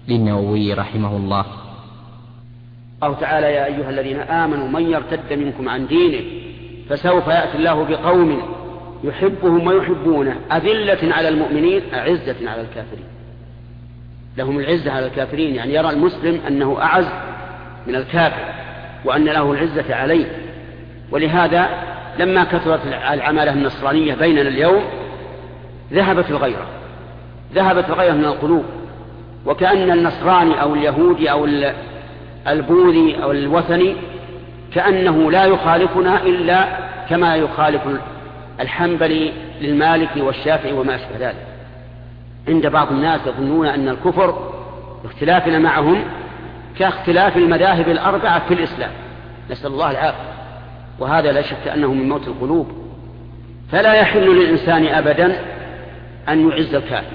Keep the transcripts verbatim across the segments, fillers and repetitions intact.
للنووي رحمه الله. الله تعالى: يا أيها الذين آمنوا من يرتد منكم عن دينه فسوف يأتي الله بقوم يحبهم ويحبونه أذلة على المؤمنين أعزة على الكافرين. لهم العزة على الكافرين، يعني يرى المسلم أنه أعز من الكافر وأن له العزة عليه. ولهذا لما كثرت العمالة النصرانية بيننا اليوم ذهبت الغيرة ذهبت الغيرة من القلوب، وكأن النصراني أو اليهودي أو البوذي أو الوثني كأنه لا يخالفنا إلا كما يخالف الحنبلي للمالكي والشافعي وما أشبه ذلك. عند بعض الناس يظنون أن الكفر اختلافنا معهم كاختلاف المذاهب الأربعة في الإسلام، نسأل الله العافية، وهذا لا شك أنه من موت القلوب. فلا يحل للإنسان أبدا أن يعز الكافر،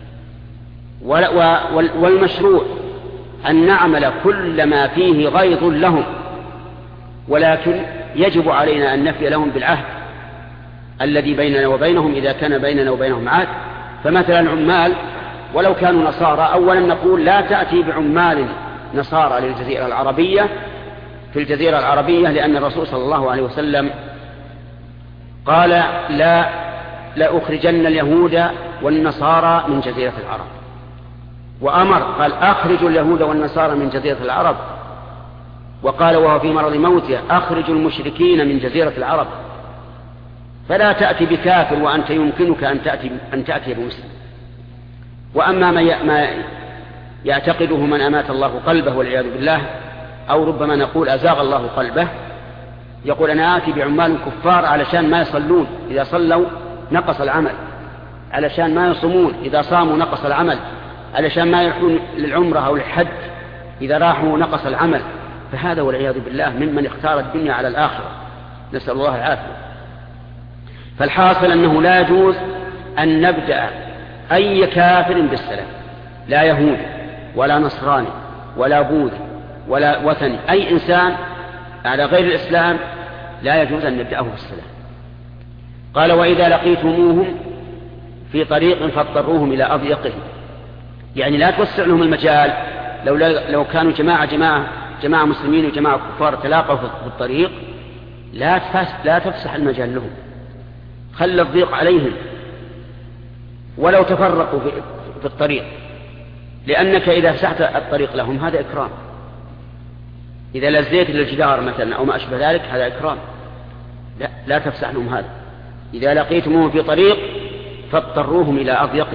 والمشروع أن نعمل كل ما فيه غيظ لهم، ولكن يجب علينا أن نفي لهم بالعهد الذي بيننا وبينهم إذا كان بيننا وبينهم عهد. فمثلا عمال ولو كانوا نصارى، أولا نقول لا تأتي بعمال نصارى للجزيرة العربية في الجزيرة العربية، لأن الرسول صلى الله عليه وسلم قال لا لأخرجن اليهود والنصارى من جزيرة العرب، وأمر قال أخرجوا اليهود والنصارى من جزيرة العرب، وقال وهو في مرض موته أخرجوا المشركين من جزيرة العرب. فلا تأتي بكافر وأنت يمكنك أن تأتي, أن تأتي بمسلم. وأما ما يعتقده من أمات الله قلبه والعياذ بالله، أو ربما نقول أزاغ الله قلبه، يقول أنا آتي بعمال كفار علشان ما يصلون، إذا صلوا نقص العمل، علشان ما يصومون، إذا صاموا نقص العمل، علشان ما يروحون للعمرة أو للحج، إذا راحوا نقص العمل. فهذا والعياذ بالله ممن اختار الدنيا على الآخرة، نسأل الله العافية. فالحاصل أنه لا يجوز أن نبدأ أي كافر بالسلام، لا يهودي ولا نصراني ولا بوذي ولا وثني، أي إنسان على غير الإسلام لا يجوز أن نبدأه بالسلام. قال وإذا لقيتموهم في طريق فاضطروهم إلى أضيقه، يعني لا توسع لهم المجال. لو, لو كانوا جماعة, جماعة, جماعة مسلمين وجماعة كفار تلاقوا في الطريق لا, لا تفسح المجال لهم، خل الضيق عليهم ولو تفرقوا في الطريق، لأنك إذا فسحت الطريق لهم هذا إكرام. إذا لزيت للجدار مثلا أو ما أشبه ذلك هذا إكرام، لا, لا تفسح لهم هذا. إذا لقيتموهم في طريق فاضطروهم إلى أضيقه.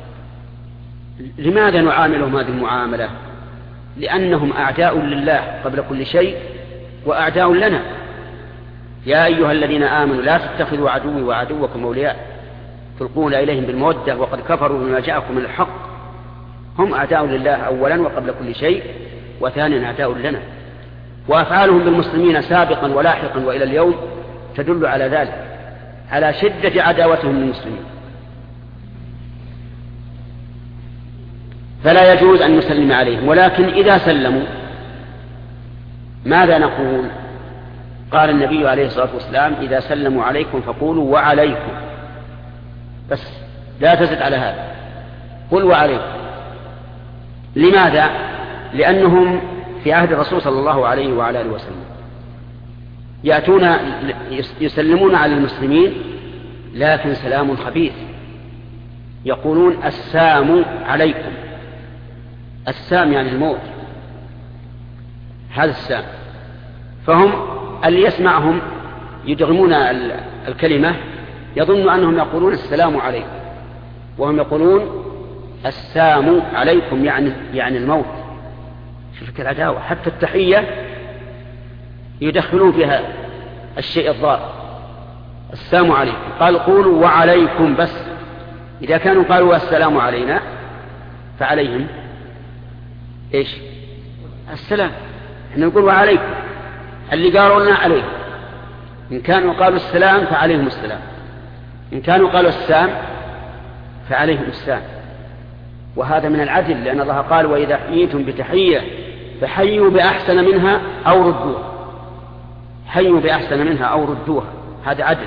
لماذا نعاملهم هذه المعاملة؟ لأنهم أعداء لله قبل كل شيء وأعداء لنا. يا أيها الذين آمنوا لا تتخذوا عدوي وعدوكم أولياء تلقون إليهم بالمودة وقد كفروا بما جاءكم من الحق. هم أعداء لله أولا وقبل كل شيء، وثانيا أعداء لنا. وأفعالهم بالمسلمين سابقا ولاحقا وإلى اليوم تدل على ذلك، على شدة عداوتهم للمسلمين. فلا يجوز أن نسلم عليهم، ولكن إذا سلموا ماذا نقول؟ قال النبي عليه الصلاة والسلام إذا سلموا عليكم فقولوا وعليكم، بس لا تزد على هذا، قل وعليكم. لماذا؟ لأنهم في عهد الرسول صلى الله عليه وعلى آله وسلم يأتون يسلمون على المسلمين لكن سلام خبيث، يقولون السام عليكم. السام يعني الموت، هذا السام. فهم اللي يسمعهم يدغمون الكلمة يظن أنهم يقولون السلام عليكم، وهم يقولون السام عليكم يعني, يعني الموت. شوفك العداوة، حتى التحية يدخلون فيها الشيء الضار. السلام عليكم، قال قولوا وعليكم بس. إذا كانوا قالوا السلام علينا فعليهم إيش؟ السلام. احنا نقول وعليكم، اللي قالوا لنا عليهم. إن كانوا قالوا السلام فعليهم السلام، إن كانوا قالوا السام فعليهم السام. وهذا من العدل، لأن الله قال وإذا حييتم بتحية فحيوا بأحسن منها أو ردوها. حيوا بأحسن منها أو ردوها، هذا عدل.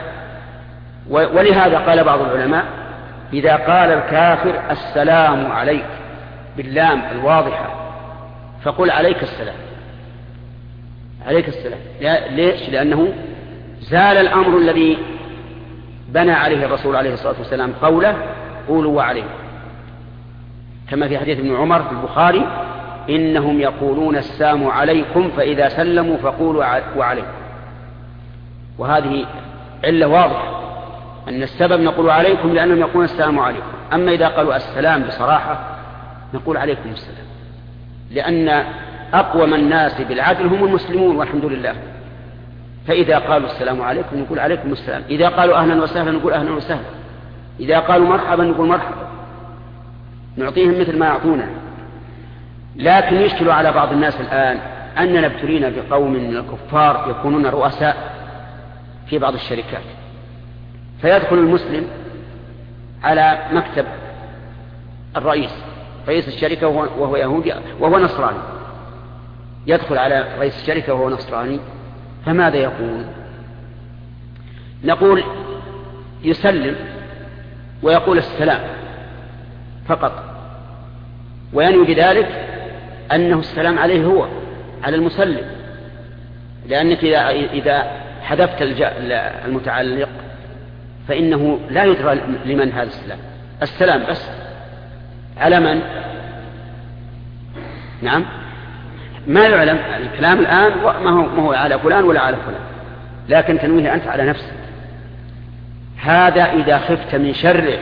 ولهذا قال بعض العلماء إذا قال الكافر السلام عليك باللام الواضحة فقل عليك السلام، عليك السلام. ليش؟ لأنه زال الأمر الذي بنى عليه الرسول عليه الصلاة والسلام قوله قولوا وعليه، كما في حديث ابن عمر في البخاري إنهم يقولون السلام عليكم فإذا سلموا فقولوا وعليه. وهذه علة واضحة أن السبب نقول عليكم لأنهم يقولون السلام عليكم. أما إذا قالوا السلام بصراحة نقول عليكم السلام، لأن أقوم الناس بالعدل هم المسلمون والحمد لله. فإذا قالوا السلام عليكم نقول عليكم السلام، إذا قالوا أهلا وسهلا نقول أهلا وسهلا، إذا قالوا مرحبا نقول مرحبا، نعطيهم مثل ما يعطونا. لكن يشكل على بعض الناس الآن أننا ابتلينا بقوم من الكفار يكونون رؤساء في بعض الشركات، فيدخل المسلم على مكتب الرئيس رئيس الشركة وهو يهودي وهو نصراني، يدخل على رئيس الشركة وهو نصراني، فماذا يقول؟ نقول يسلم ويقول السلام فقط، وينوي بذلك أنه السلام عليه هو على المسلم، لأنك إذا, إذا حذفت المتعلق فإنه لا يدرى لمن هذا السلام. السلام بس على من؟ نعم ما يعلم الكلام الآن ما هو, ما هو على فلان ولا على فلان، لكن تنويه أنت على نفسك. هذا إذا خفت من شره،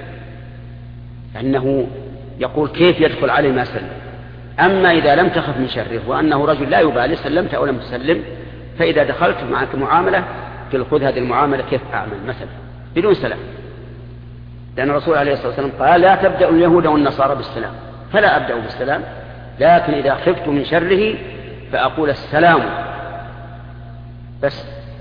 أنه يقول كيف يدخل عليه ما سلم. أما إذا لم تخف من شره وأنه رجل لا يبالي سلمت أو لم تسلم، فإذا دخلت معك معاملة تلخذ هذه المعاملة كيف أعمل مثلا بدون سلام، لأن الرسول عليه الصلاة والسلام قال لا تبدأ اليهود والنصارى بالسلام، فلا أبدأ بالسلام، لكن إذا خفت من شره فأقول السلام بس.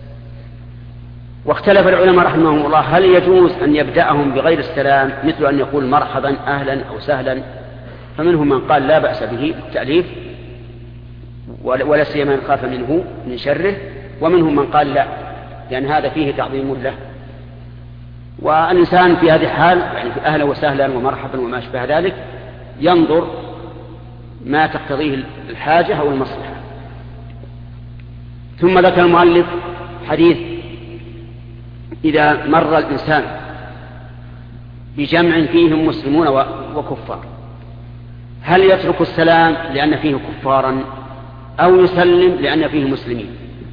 واختلف العلماء رحمهم الله هل يجوز أن يبدأهم بغير السلام مثل أن يقول مرحبا أهلا أو سهلا، فمنهم من قال لا بأس به التأليف ولا سيما من خاف منه من شره، ومنهم من قال لا لأن هذا فيه تعظيم له. والإنسان في هذه الحال يعني أهلا وسهلا ومرحبا وما أشبه ذلك ينظر ما تقتضيه الحاجة أو المصلحة. ثم ذكر المؤلف حديث إذا مر الإنسان بجمع فيهم مسلمون وكفار هل يترك السلام لأن فيه كفارا أو يسلم لأن فيه مسلمين؟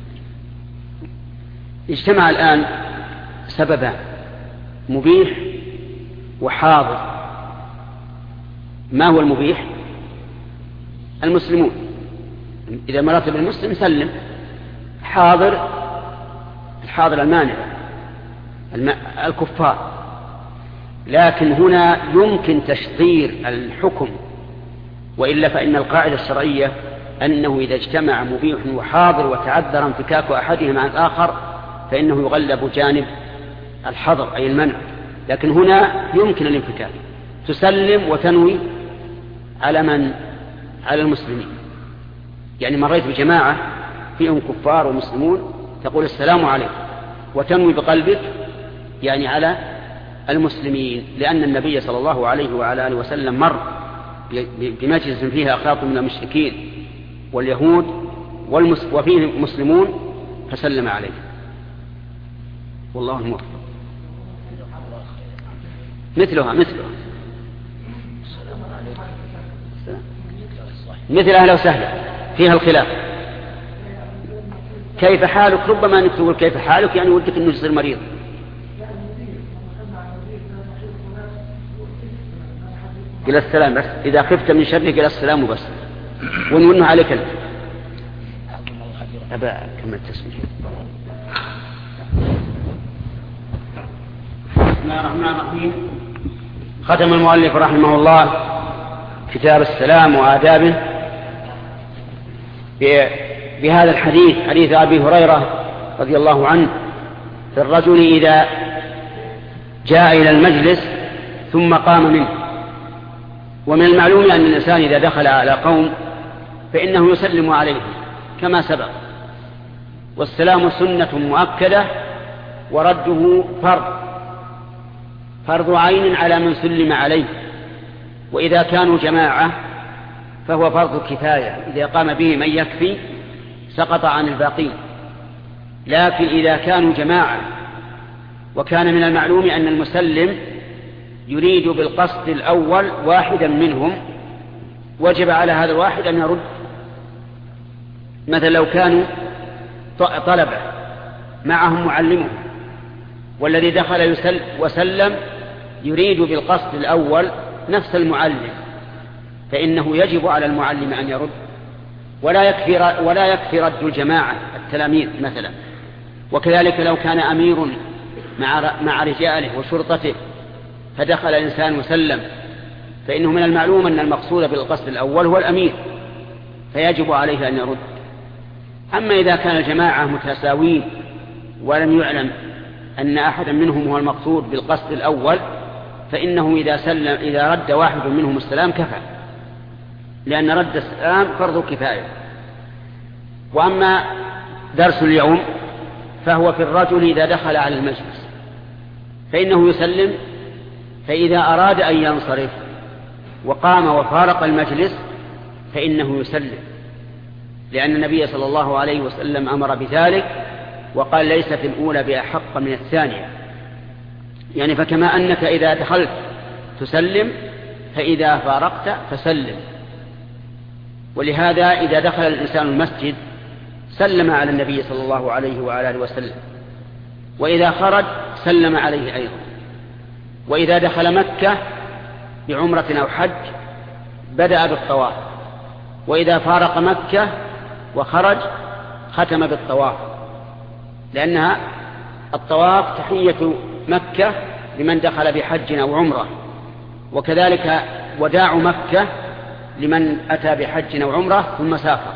اجتمع الآن سببان مبيح وحاضر. ما هو المبيح؟ المسلمون، إذا مرت بالمسلم سلم. حاضر الحاضر المانع الكفار، لكن هنا يمكن تشطير الحكم، وإلا فإن القاعدة الشرعية أنه إذا اجتمع مبيح وحاضر وتعذر انفكاك أحدهما عن الآخر فإنه يغلب جانب الحظر أي المنع، لكن هنا يمكن الانفكاك، تسلم وتنوي على من؟ على المسلمين. يعني مريت بجماعة فيهم كفار ومسلمون تقول السلام عليكم وتنوي بقلبك يعني على المسلمين، لأن النبي صلى الله عليه وعلى آله وسلم مر بمجلس فيها أخلاط من المشركين واليهود وفيه مسلمون فسلم عليه، والله الموفق. مثلها مثلها مثل أهلا وسهلا فيها الخلاف. كيف حالك؟ ربما أنك تقول كيف حالك يعني ودك أنه يصير مريض. قل السلام بس، إذا خفت من شره قل السلام بس، ونونه عليك أنت. أبا كمل التسمية. بسم الله الرحمن الرحيم. ختم المؤلف رحمه الله كتاب السلام وآدابه بهذا الحديث، حديث أبي هريرة رضي الله عنه في الرجل إذا جاء إلى المجلس ثم قام منه. ومن المعلوم أن الإنسان إذا دخل على قوم فإنه يسلم عليهم كما سبق، والسلام سنة مؤكدة ورده فرض فرض عين على من سلم عليه، وإذا كانوا جماعة فهو فرض كفاية، إذا قام به من يكفي سقط عن الباقين. لكن إذا كانوا جماعة وكان من المعلوم أن المسلم يريد بالقصد الأول واحدا منهم، وجب على هذا الواحد أن يرد. مثلا لو كانوا طلبة معهم معلمهم، والذي دخل يسل وسلم يريد بالقصد الأول نفس المعلم، فإنه يجب على المعلم أن يرد، ولا يكفي ولا يكفي رد الجماعة التلاميذ مثلا. وكذلك لو كان أمير مع مع رجاله وشرطته فدخل إنسان وسلم، فإنه من المعلوم أن المقصود بالقصد الأول هو الأمير، فيجب عليه أن يرد. أما إذا كان الجماعة متساوين ولم يعلم أن أحدا منهم هو المقصود بالقصد الأول، فإنه إذا سلم إذا رد واحد منهم السلام كفى، لأن رد السلام فرض كفاية. وأما درس اليوم فهو في الرجل إذا دخل على المجلس فإنه يسلم، فإذا أراد أن ينصرف وقام وفارق المجلس فإنه يسلم، لأن النبي صلى الله عليه وسلم أمر بذلك وقال ليست الأولى بأحق من الثانية، يعني فكما أنك إذا دخلت تسلم فإذا فارقت فسلم. ولهذا إذا دخل الإنسان المسجد سلم على النبي صلى الله عليه وآله وسلم، وإذا خرج سلم عليه أيضا. وإذا دخل مكة بعمرة أو حج بدأ بالطواف، وإذا فارق مكة وخرج ختم بالطواف، لأنها الطواف تحية مكة لمن دخل بحج أو عمرة، وكذلك وداع مكة لمن أتى بحج أو عمرة ثم سافر.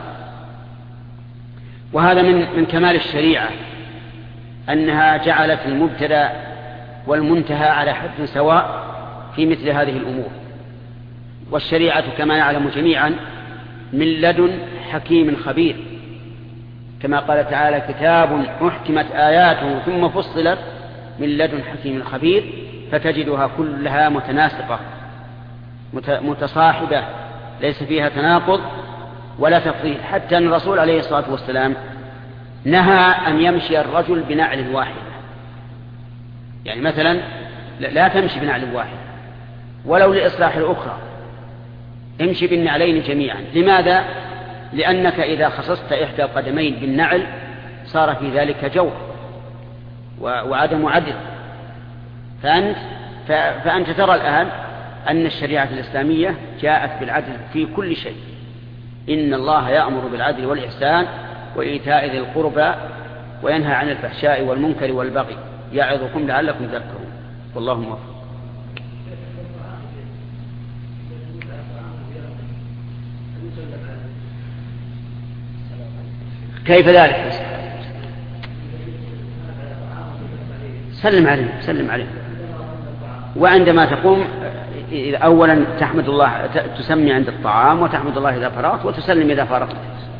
وهذا من من كمال الشريعة أنها جعلت المبتدأ والمنتهى على حد سواء في مثل هذه الأمور. والشريعة كما نعلم جميعا من لدن حكيم خبير، كما قال تعالى كتاب أحكمت آياته ثم فصلت من لدن حكيم خبير، فتجدها كلها متناسقة متصاحبة ليس فيها تناقض ولا تفضيل. حتى أن الرسول عليه الصلاة والسلام نهى أن يمشي الرجل بنعل واحدة، يعني مثلا لا تمشي بنعل واحد ولو لإصلاح الأخرى، امشي بالنعلين جميعا. لماذا؟ لأنك إذا خصصت إحدى القدمين بالنعل صار في ذلك جور وعدم عدل. فأنت, فأنت ترى الآن أن الشريعة الإسلامية جاءت بالعدل في كل شيء. إن الله يأمر بالعدل والإحسان وإيتاء ذي القربى وينهى عن الفحشاء والمنكر والبغي يعظكم لعلكم تذكرون. والله موفق. كيف ذلك؟ سلم عليه سلم عليه وعندما تقوم أولا تحمد الله، تسمي عند الطعام وتحمد الله إذا فرغت وتسلم إذا فرغت.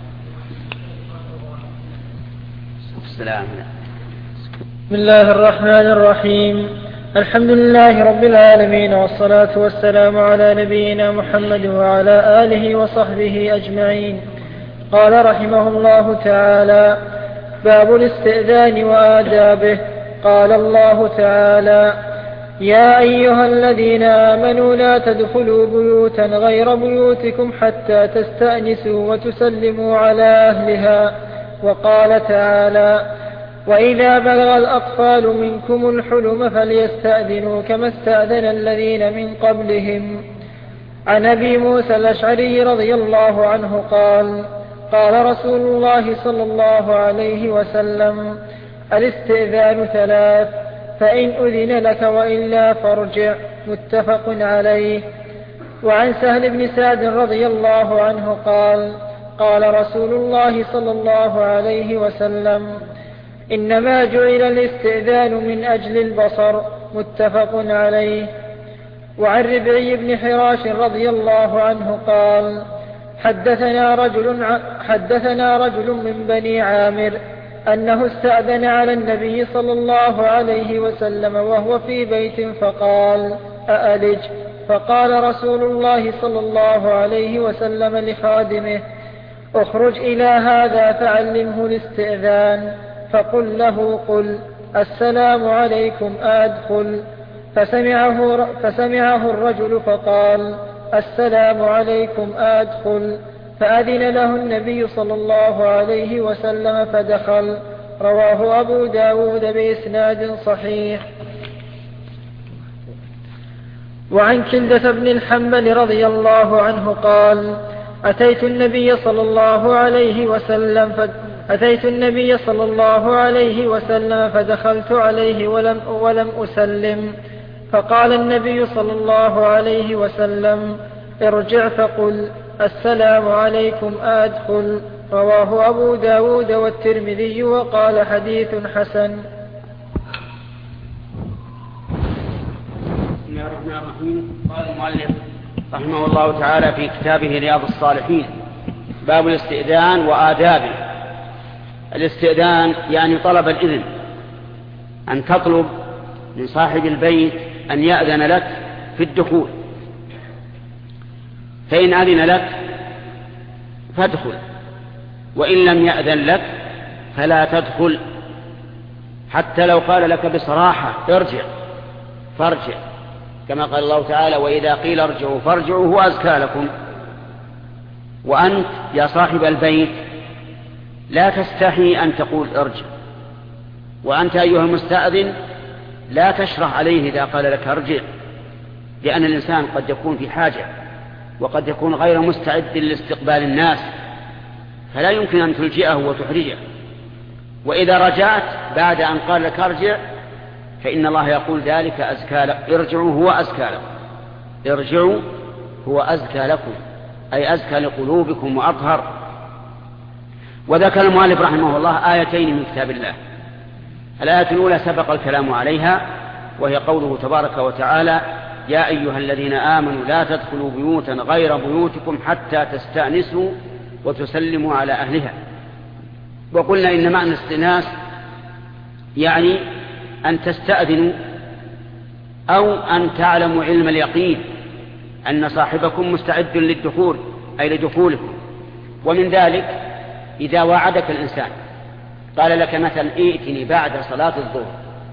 السلام. بسم الله الرحمن الرحيم. الحمد لله رب العالمين، والصلاة والسلام على نبينا محمد وعلى آله وصحبه أجمعين. قال رحمه الله تعالى: باب الاستئذان وآدابه. قال الله تعالى: يا أيها الذين آمنوا لا تدخلوا بيوتا غير بيوتكم حتى تستأنسوا وتسلموا على أهلها. وقال تعالى: وإذا بلغ الأطفال منكم الحلم فليستأذنوا كما استأذن الذين من قبلهم. عن أبي موسى الأشعري رضي الله عنه قال: قال رسول الله صلى الله عليه وسلم: الاستئذان ثلاث، فإن أذن لك وإلا فارجع. متفق عليه. وعن سهل بن سعد رضي الله عنه قال: قال رسول الله صلى الله عليه وسلم: إنما جعل الاستئذان من أجل البصر. متفق عليه. وعن ربعي بن حراش رضي الله عنه قال: حدثنا رجل, حدثنا رجل من بني عامر أنه استأذن على النبي صلى الله عليه وسلم وهو في بيت فقال: أألج؟ فقال رسول الله صلى الله عليه وسلم لخادمه: اخرج إلى هذا فعلمه الاستئذان، فقل له: قل السلام عليكم أدخل. فسمعه, فسمعه الرجل فقال: السلام عليكم أدخل. فأذن له النبي صلى الله عليه وسلم فدخل. رواه أبو داود بإسناد صحيح. وعن كلدة بن الحنبل رضي الله عنه قال: أتيت النبي صلى الله عليه وسلم ف... أتيت النبي صلى الله عليه وسلم فدخلت عليه ولم, ولم أسلم، فقال النبي صلى الله عليه وسلم: ارجع فقل السلام عليكم أدخل. رواه أبو داود والترمذي وقال: حديث حسن. بسم الله الرحمن الرحيم. قال المؤلف رحمه الله تعالى في كتابه رياض الصالحين: باب الاستئذان وآدابه. الاستئذان يعني طلب الإذن، أن تطلب من صاحب البيت أن يأذن لك في الدخول، فإن أذن لك فادخل، وإن لم يأذن لك فلا تدخل، حتى لو قال لك بصراحة ارجع فارجع، كما قال الله تعالى: وإذا قيل ارجعوا فارجعوا هو أزكى لكم. وأنت يا صاحب البيت لا تستحي أن تقول ارجع، وأنت أيها المستأذن لا تشرح عليه إذا قال لك ارجع، لأن الإنسان قد يكون في حاجة وقد يكون غير مستعد لاستقبال الناس، فلا يمكن أن تلجئه وتحرجه. وإذا رجعت بعد أن قال لك ارجع فإن الله يقول: ذلك أزكى لكم، ارجعوا هو أزكى لكم، ارجعوا هو أزكى لكم، أي أزكى لقلوبكم وأطهر. وذكر المؤلف رحمه الله آيتين من كتاب الله. الآية الأولى سبق الكلام عليها، وهي قوله تبارك وتعالى: يا أيها الذين آمنوا لا تدخلوا بيوتا غير بيوتكم حتى تستأنسوا وتسلموا على أهلها. وقلنا إن معنى الاستئناس يعني أن تستأذنوا أو أن تعلموا علم اليقين أن صاحبكم مستعد للدخول، أي لدخولكم. ومن ذلك إذا وعدك الإنسان قال لك مثلا: ائتني بعد صلاة الظهر،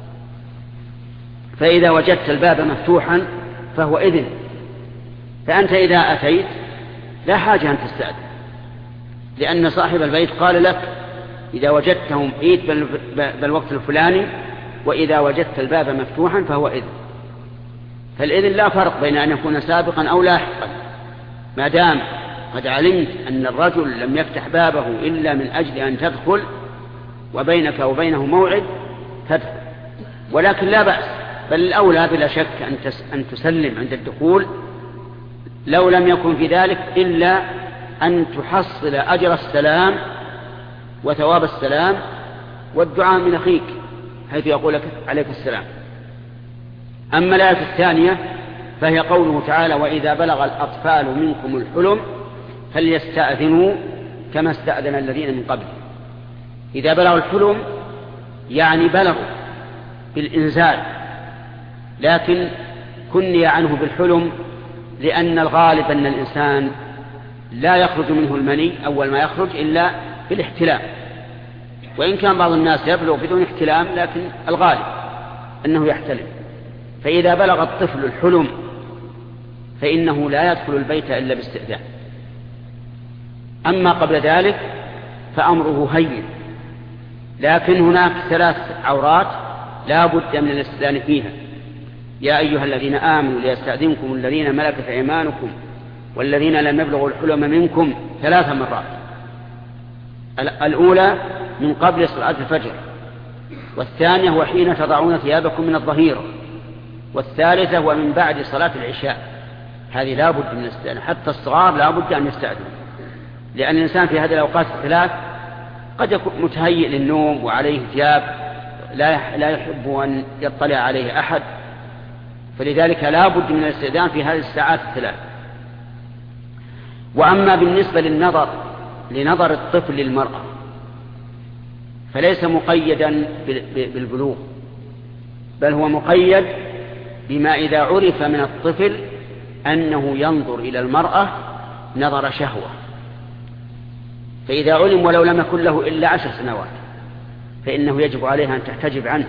فإذا وجدت الباب مفتوحا فهو إذن، فأنت إذا أتيت لا حاجة أن تستأذن، لأن صاحب البيت قال لك: إذا وجدتهم ائت بالوقت الفلاني، وإذا وجدت الباب مفتوحا فهو إذن. فالإذن لا فرق بين أن يكون سابقا أو لاحقا، ما دام قد علمت أن الرجل لم يفتح بابه إلا من أجل أن تدخل وبينك وبينه موعد تدخل. ولكن لا بأس، بل الأولى بلا شك أن تسلم عند الدخول، لو لم يكن في ذلك إلا أن تحصل أجر السلام وثواب السلام والدعاء من أخيك حيث يقول لك عليك السلام. أما الآية الثانية فهي قوله تعالى: وإذا بلغ الأطفال منكم الحلم فليستأذنوا كما استأذن الذين من قبل. إذا بلغوا الحلم يعني بلغوا بالإنزال، لكن كني عنه بالحلم لأن الغالب أن الإنسان لا يخرج منه المني أول ما يخرج إلا بالاحتلام، وإن كان بعض الناس يبلغ بدون احتلام لكن الغالب أنه يحتلم. فإذا بلغ الطفل الحلم فإنه لا يدخل البيت إلا باستئذان. أما قبل ذلك فأمره هين، لكن هناك ثلاث عورات لا بد من الاستئذان فيها: يا أيها الذين آمنوا ليستأذنكم الذين ملكت أيمانكم والذين لم يبلغوا الحلم منكم ثلاث مرات. الأولى من قبل صلاة الفجر، والثانية وحين تضعون ثيابكم من الظهيرة، والثالثة ومن بعد صلاة العشاء. هذه لا بد من الاستئذان، حتى الصغار لا بد أن يستأذن، لأن الإنسان في هذه الأوقات الثلاث قد يكون متهيئ للنوم وعليه ثياب لا يحب أن يطلع عليه أحد، فلذلك لا بد من الاستئذان في هذه الساعات الثلاث. وأما بالنسبة للنظر لنظر الطفل للمرأة فليس مقيدا بالبلوغ، بل هو مقيد بما إذا عرف من الطفل أنه ينظر إلى المرأة نظر شهوة، فإذا علم ولو لم يكن له إلا عشر سنوات فإنه يجب عليها أن تحتجب عنه،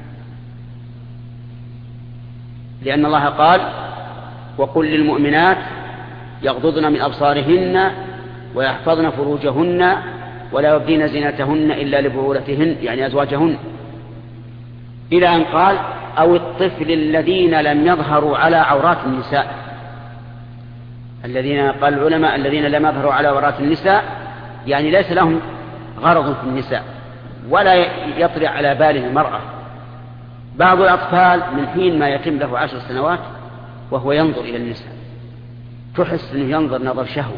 لأن الله قال: وقل للمؤمنات يغضضن من أبصارهن ويحفظن فروجهن ولا يبدين زينتهن إلا لبعولتهن، يعني أزواجهن، إلى أن قال: أو الطفل الذين لم يظهروا على عورات النساء. الذين قال العلماء الذين لم يظهروا على عورات النساء يعني ليس لهم غرض في النساء ولا يطلع على باله المرأة. بعض الأطفال من حين ما يتم له عشر سنوات وهو ينظر إلى النساء تحس أنه ينظر نظر شهوة،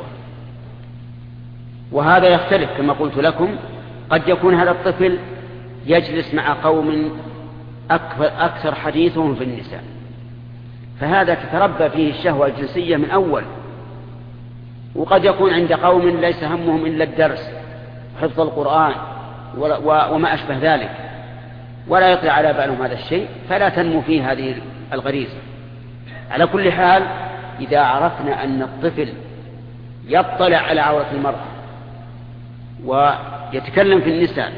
وهذا يختلف كما قلت لكم. قد يكون هذا الطفل يجلس مع قوم أكثر حديثهم في النساء، فهذا تتربى فيه الشهوة الجنسية من أول. وقد يكون عند قوم ليس همهم إلا الدرس حفظ القرآن وما أشبه ذلك، ولا يطلع على بالهم هذا الشيء، فلا تنمو فيه هذه الغريزة. على كل حال، إذا عرفنا أن الطفل يطلع على عورة المرأة ويتكلم في النساء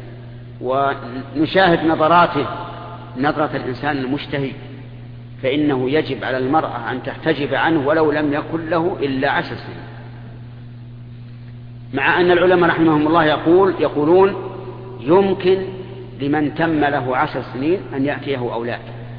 ونشاهد نظراته نظرة الإنسان المشتهي، فإنه يجب على المرأة أن تحتجب عنه ولو لم يكن له إلا عشر سنين. مع أن العلماء رحمهم الله يقول يقولون يمكن لمن تم له عشر سنين أن يأتيه أولاد،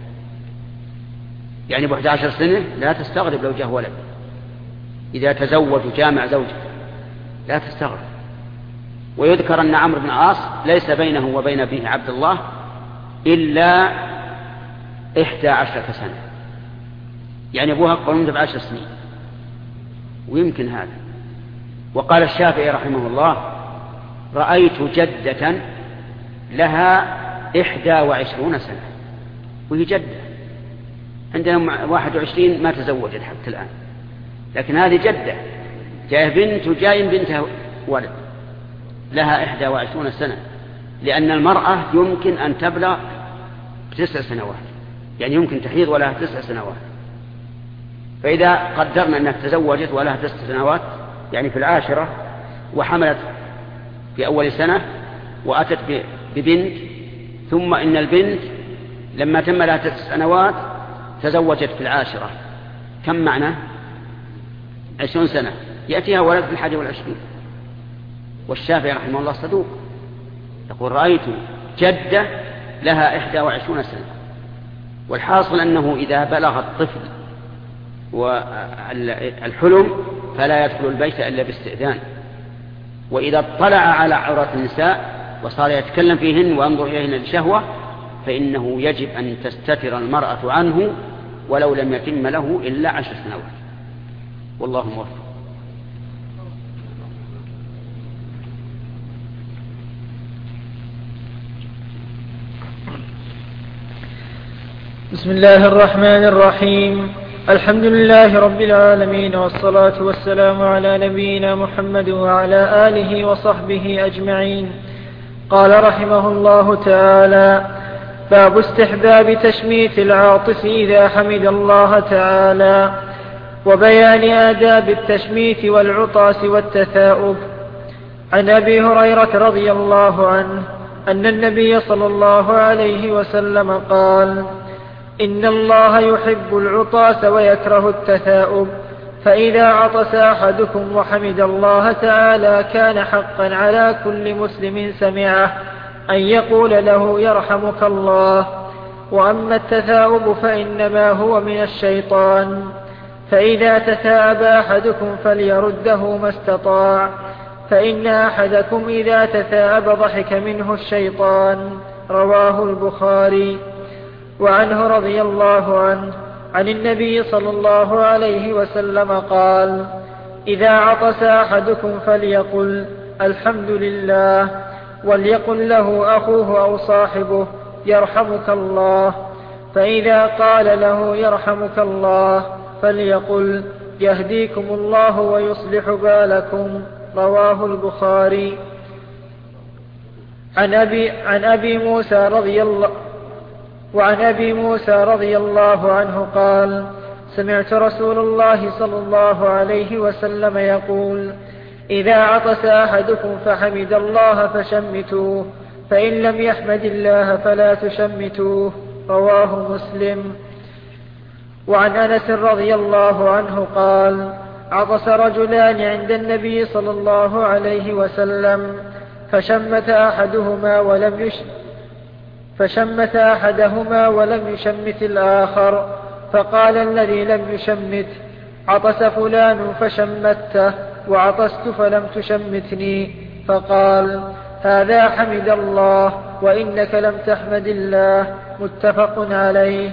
يعني بواحد عشر سنة لا تستغرب لو جاء ولد، إذا تزوج وجامع زوجته لا تستغرب. ويذكر أن عمرو بن العاص ليس بينه وبين أبيه عبد الله إلا إحدى عشرة سنة، يعني أبوها أكبر منه بعشر سنين، ويمكن هذا. وقال الشافعي رحمه الله: رأيت جدة لها إحدى وعشرون سنة، وهي جدة عندنا واحد وعشرين ما تزوجت حتى الآن، لكن هذه جدة جاء بنت وجاء بنتها ولد لها إحدى وعشرون سنة، لأن المرأة يمكن أن تبلغ تسع سنوات، يعني يمكن تحيض ولها تسع سنوات. فإذا قدرنا أنها تزوجت ولها تسع سنوات يعني في العاشرة، وحملت في أول سنة وأتت ببنت، ثم إن البنت لما تم لها تسع سنوات تزوجت في العاشرة، كم معنى؟ عشرون سنة، يأتيها ولد في الحادي والعشرين. والشافعي رحمه الله صدوق يقول: رأيت جدة لها إحدى وعشرون سنة. والحاصل أنه إذا بلغ الطفل والحلم فلا يدخل البيت إلا باستئذان، وإذا اطلع على عورات النساء وصار يتكلم فيهن وينظر إليهن لشهوة فإنه يجب أن تستتر المرأة عنه ولو لم يتم له إلا عشر سنوات. والله موفق. بسم الله الرحمن الرحيم. الحمد لله رب العالمين، والصلاة والسلام على نبينا محمد وعلى آله وصحبه أجمعين. قال رحمه الله تعالى: باب استحباب تشميت العاطف إذا حمد الله تعالى، وبيان آداب التشميت والعطاس والتثاؤب. عن أبي هريرة رضي الله عنه أن النبي صلى الله عليه وسلم قال: إن الله يحب العطاس ويكره التثاؤب، فإذا عطس أحدكم وحمد الله تعالى كان حقا على كل مسلم سمعه أن يقول له يرحمك الله. وأما التثاؤب فإنما هو من الشيطان، فإذا تثاءب أحدكم فليرده ما استطاع، فإن أحدكم إذا تثاءب ضحك منه الشيطان. رواه البخاري. وعنه رضي الله عنه عن النبي صلى الله عليه وسلم قال: إذا عطس أحدكم فليقل الحمد لله، وليقل له أخوه أو صاحبه يرحمك الله، فإذا قال له يرحمك الله فليقل يهديكم الله ويصلح بالكم. رواه البخاري. عن أبي, عن أبي موسى رضي الله وعن أبي موسى رضي الله عنه قال: سمعت رسول الله صلى الله عليه وسلم يقول: إذا عطس أحدكم فحمد الله فشمتوه، فإن لم يحمد الله فلا تشمتوه. رواه مسلم. وعن أنس رضي الله عنه قال: عطس رجلان عند النبي صلى الله عليه وسلم فشمت أحدهما ولم يش فشمت أحدهما ولم يشمت الآخر، فقال الذي لم يشمت: عطس فلان فشمته، وعطست فلم تشمتني. فقال: هذا حمد الله وإنك لم تحمد الله. متفق عليه.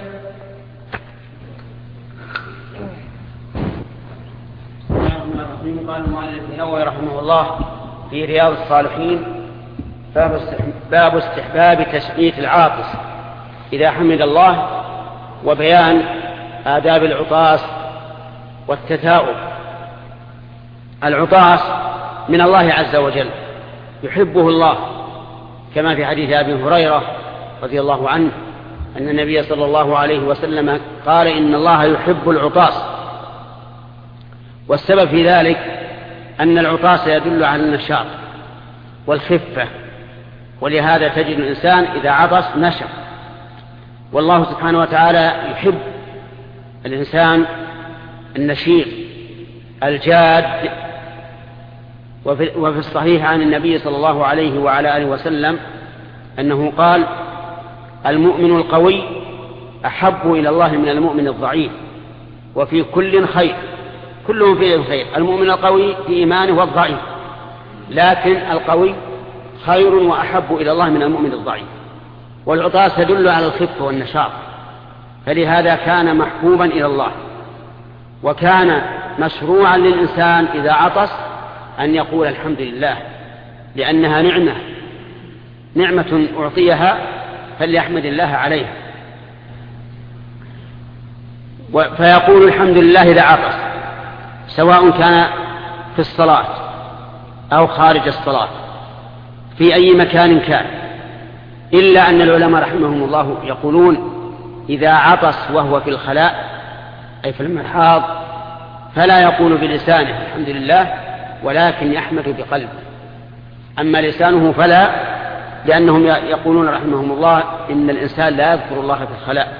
قال المؤلف النووي رحمه الله في رياض الصالحين: باب استحباب تشميت العاطس إذا حمد الله، وبيان آداب العطاس والتثاؤب. العطاس من الله عز وجل، يحبه الله، كما في حديث أبي هريرة رضي الله عنه أن النبي صلى الله عليه وسلم قال: إن الله يحب العطاس. والسبب في ذلك أن العطاس يدل على النشاط والخفة، ولهذا تجد الإنسان إذا عطس نشط. والله سبحانه وتعالى يحب الإنسان النشيط الجاد. وفي الصحيح عن النبي صلى الله عليه وعلى آله وسلم أنه قال: المؤمن القوي أحب إلى الله من المؤمن الضعيف، وفي كل خير، كلهم فيه خير. المؤمن القوي في إيمانه والضعيف، لكن القوي خير وأحب إلى الله من المؤمن الضعيف. والعطاس تدل على الخفة والنشاط، فلهذا كان محبوبا إلى الله. وكان مشروعا للإنسان إذا عطس أن يقول الحمد لله، لأنها نعمة نعمة أعطيها، فليحمد الله عليها. فيقول الحمد لله إذا عطس، سواء كان في الصلاة أو خارج الصلاة، في أي مكان كان، إلا أن العلماء رحمهم الله يقولون: إذا عطس وهو في الخلاء أي في المرحاض فلا يقول بلسانه الحمد لله، ولكن يحمد بقلبه. أما لسانه فلا، لأنهم يقولون رحمهم الله إن الإنسان لا يذكر الله في الخلاء.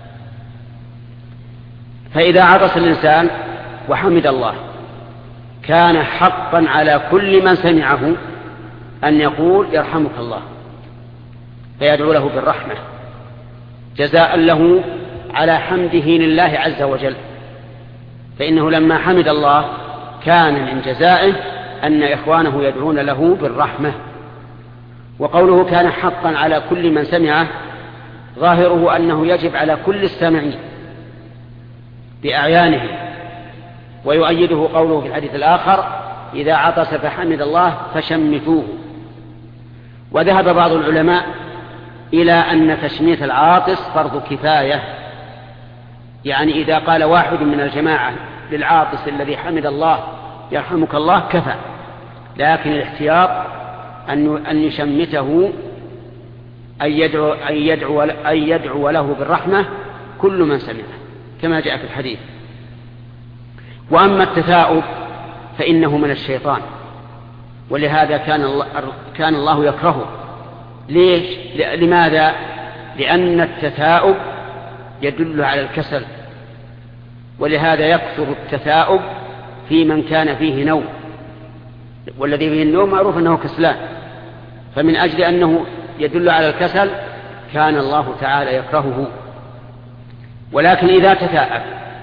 فإذا عطس الإنسان وحمد الله كان حقا على كل من سمعه أن يقول يرحمك الله، فيدعو له بالرحمة جزاء له على حمده لله عز وجل. فإنه لما حمد الله كان من جزائه أن إخوانه يدعون له بالرحمة. وقوله كان حقا على كل من سمعه، ظاهره أنه يجب على كل السامعين بأعيانه. ويؤيده قوله في الحديث الآخر: إذا عطس فحمد الله فشمتوه. وذهب بعض العلماء إلى أن تشميت العاطس فرض كفاية، يعني إذا قال واحد من الجماعة للعاطس الذي حمد الله يرحمك الله كفى، لكن الاحتياط أن يشمته، أن يدعو, أن يدعو, أن يدعو له بالرحمة كل من سمعه، كما جاء في الحديث. وأما التثاؤب فإنه من الشيطان، ولهذا كان الله, كان الله يكرهه. ليش؟ لماذا؟ لأن التثاؤب يدل على الكسل، ولهذا يكثر التثاؤب في من كان فيه نوم، والذي فيه النوم معروف أنه كسلان. فمن أجل أنه يدل على الكسل كان الله تعالى يكرهه. ولكن إذا تثاءب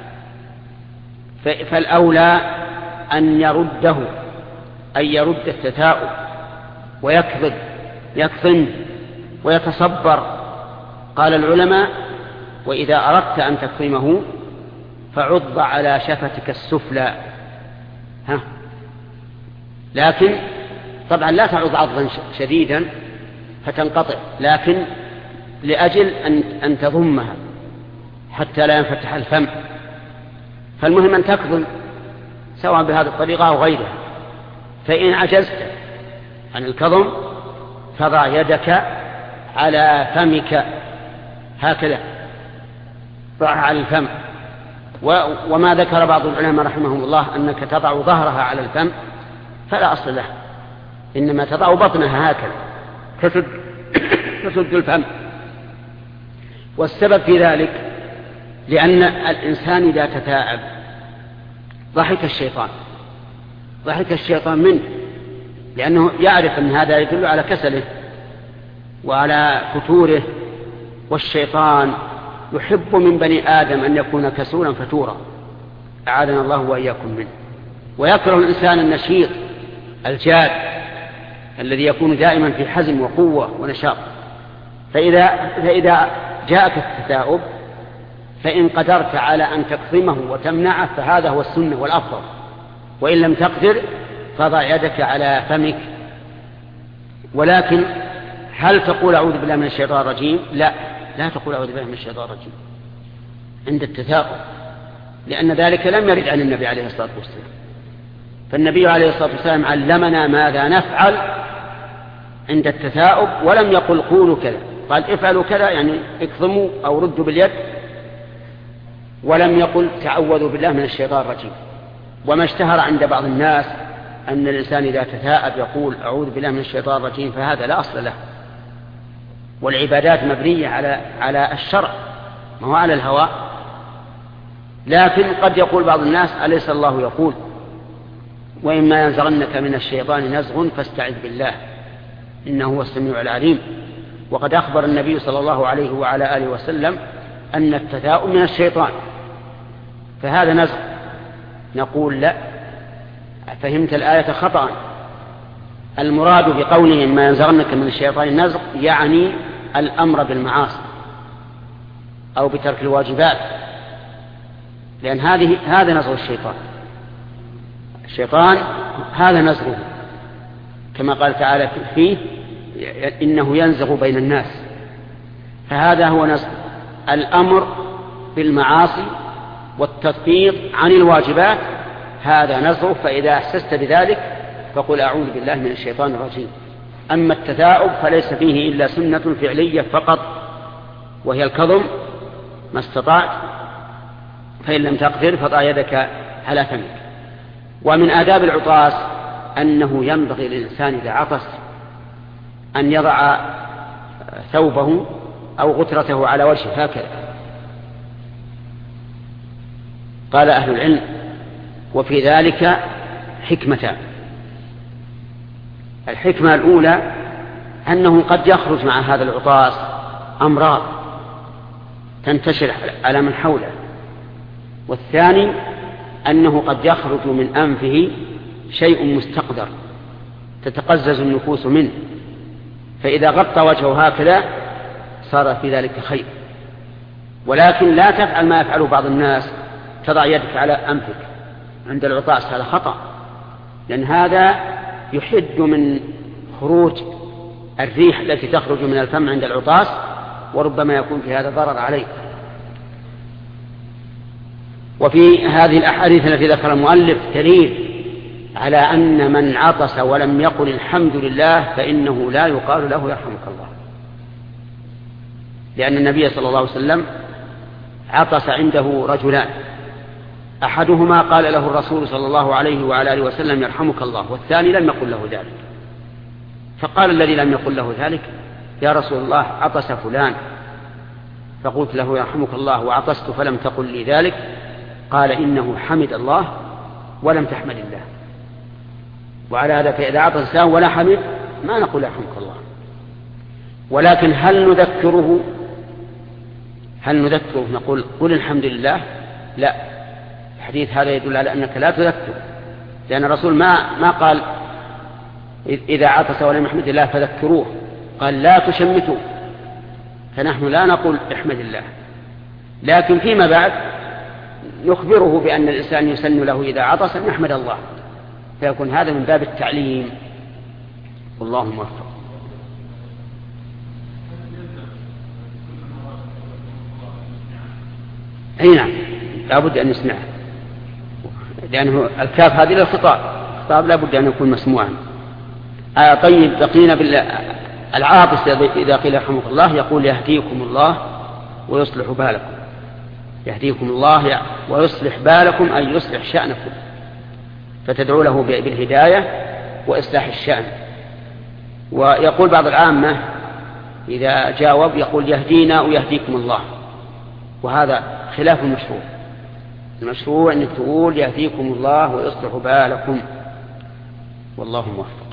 فالأولى أن يرده، أن يرد التثاؤب ويكذب يكظم ويتصبر. قال العلماء: وإذا أردت أن تكظمه فعض على شفتك السفلى. ها، لكن طبعا لا تعض عضا شديدا فتنقطع، لكن لأجل أن, أن تضمها حتى لا ينفتح الفم. فالمهم أن تكظم سواء بهذه الطريقة أو غيرها. فإن عجزت عن الكظم فضع يدك على فمك هكذا، ضعها على الفم وما ذكر بعض العلماء رحمهم الله أنك تضع ظهرها على الفم فلا أصل له، إنما تضع بطنها هكذا تسد, تسد الفم. والسبب في ذلك لأن الإنسان إذا تثاءب ضحك الشيطان ضحك الشيطان منه، لأنه يعرف أن هذا يدل على كسله وعلى فتوره، والشيطان يحب من بني آدم أن يكون كسولا فتورا، أعاذنا الله وإياكم منه. ويكره الإنسان النشيط الجاد الذي يكون دائما في حزم وقوة ونشاط. فإذا, فإذا جاءك التثاؤب فإن قدرت على أن تكظمه وتمنعه فهذا هو السنة والأفضل، وإن لم تقدر فضع يدك على فمك. ولكن هل تقول أعوذ بالله من الشيطان الرجيم؟ لا، لا تقول أعوذ بالله من الشيطان الرجيم عند التثاؤب، لأن ذلك لم يرد عن النبي عليه الصلاة والسلام. فالنبي عليه الصلاة والسلام علمنا ماذا نفعل عند التثاؤب، ولم يقل قولوا كذا، قال افعلوا كذا يعني اكظموا أو ردوا باليد، ولم يقل تعوذوا بالله من الشيطان الرجيم. وما اشتهر عند بعض الناس أن الإنسان إذا تثاءب يقول أعوذ بالله من الشيطان الرجيم، فهذا لا أصل له. والعبادات مبنية على على الشرع ما هو على الهوى. لكن قد يقول بعض الناس أليس الله يقول وإما ينزغنك من الشيطان نزغ فاستعذ بالله إنه هو السميع العليم. وقد أخبر النبي صلى الله عليه وعلى آله وسلم أن التثاؤب من الشيطان، فهذا نزغ. نقول لا، فهمت الآية خطأ. المراد بقوله ما ينزغنك من الشيطان نزغ يعني الأمر بالمعاصي أو بترك الواجبات، لأن هذه هذا نزغ الشيطان. الشيطان هذا نزغه كما قال تعالى فيه إنه ينزغ بين الناس، فهذا هو نزغ الأمر بالمعاصي والتثبيط عن الواجبات، هذا نزغ. فإذا أحسست بذلك فقل أعوذ بالله من الشيطان الرجيم. أما التثاؤب فليس فيه إلا سنة فعلية فقط، وهي الكظم ما استطعت، فإن لم تقدر فضع يدك على فمك. ومن آداب العطاس أنه ينبغي للإنسان إذا عطس أن يضع ثوبه أو غترته على وجهه هكذا. قال أهل العلم وفي ذلك حكمتان. الحكمة الأولى أنه قد يخرج مع هذا العطاس أمراض تنتشر على من حوله، والثاني أنه قد يخرج من أنفه شيء مستقدر تتقزز النفوس منه، فإذا غطى وجهه هكذا صار في ذلك خير. ولكن لا تفعل ما يفعله بعض الناس، تضع يدك على أنفك عند العطاس، هذا خطأ، لأن هذا يحد من خروج الريح التي تخرج من الفم عند العطاس، وربما يكون في هذا ضرر عليه. وفي هذه الأحاديث التي ذكر المؤلف دليل على أن من عطس ولم يقل الحمد لله فإنه لا يقال له يرحمك الله، لأن النبي صلى الله عليه وسلم عطس عنده رجلان، أحدهما قال له الرسول صلى الله عليه وعلى آله وسلم يرحمك الله، والثاني لم يقل له ذلك. فقال الذي لم يقل له ذلك يا رسول الله عطس فلان فقلت له يرحمك الله وعطست فلم تقل لي ذلك. قال إنه حمد الله ولم تحمد الله. وعلى هذا فإذا عطس الإنسان ولا حمد ما نقول يرحمك الله. ولكن هل نذكره هل نذكره نقول قل الحمد لله؟ لا، الحديث هذا يدل على أنك لا تذكر، لأن الرسول ما ما قال إذا عطس ولم يحمد الله فذكروه، قال لا تشمتوا، فنحن لا نقول احمد الله. لكن فيما بعد نخبره بأن الإنسان يسن له إذا عطس أن يحمد الله، فيكون هذا من باب التعليم. والله موفق. أي نعم، لابد أن نسمعه، لأنه الكاف هذه للخطاب، الخطاب لابد أن يكون مسموعا. آه طيب، بقينا بالعاطس إذا قيل رحمه الله يقول يهديكم الله ويصلح بالكم. يهديكم الله ويصلح بالكم أي يصلح شأنكم، فتدعو له بالهداية وإصلاح الشأن. ويقول بعض العامة إذا جاوب يقول يهدينا ويهديكم الله، وهذا خلاف المشروع. المشروع أنك تقول يهديكم الله ويصلح بالكم، والله موفق.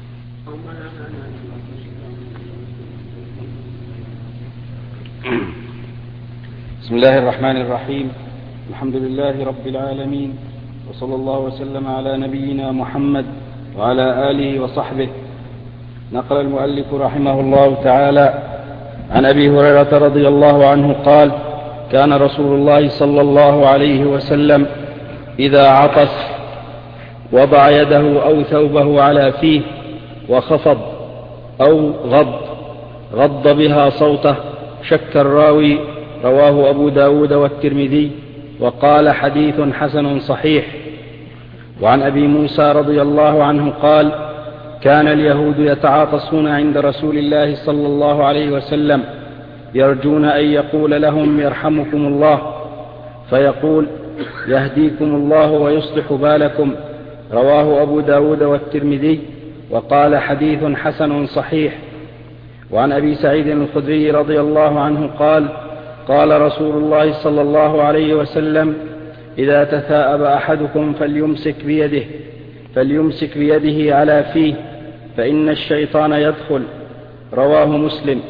بسم الله الرحمن الرحيم. الحمد لله رب العالمين، وصلى الله وسلم على نبينا محمد وعلى آله وصحبه. نقل المؤلف رحمه الله تعالى عن أبي هريرة رضي الله عنه قال: كان رسول الله صلى الله عليه وسلم إذا عطس وضع يده أو ثوبه على فيه وخفض أو غض غض بها صوته. شك الراوي. رواه أبو داود والترمذي وقال حديث حسن صحيح. وعن أبي موسى رضي الله عنه قال: كان اليهود يتعاطسون عند رسول الله صلى الله عليه وسلم يرجون أن يقول لهم يرحمكم الله، فيقول: يهديكم الله ويصلح بالكم. رواه أبو داود والترمذي وقال حديث حسن صحيح. وعن أبي سعيد الخدري رضي الله عنه قال: قال رسول الله صلى الله عليه وسلم: إذا تثاءب أحدكم فليمسك بيده فليمسك بيده على فيه فإن الشيطان يدخل. رواه مسلم.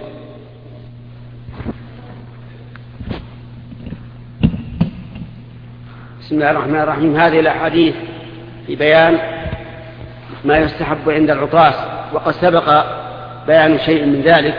بسم الله الرحمن الرحيم. هذه الأحاديث في بيان ما يستحب عند العطاس، وقد سبق بيان شيء من ذلك.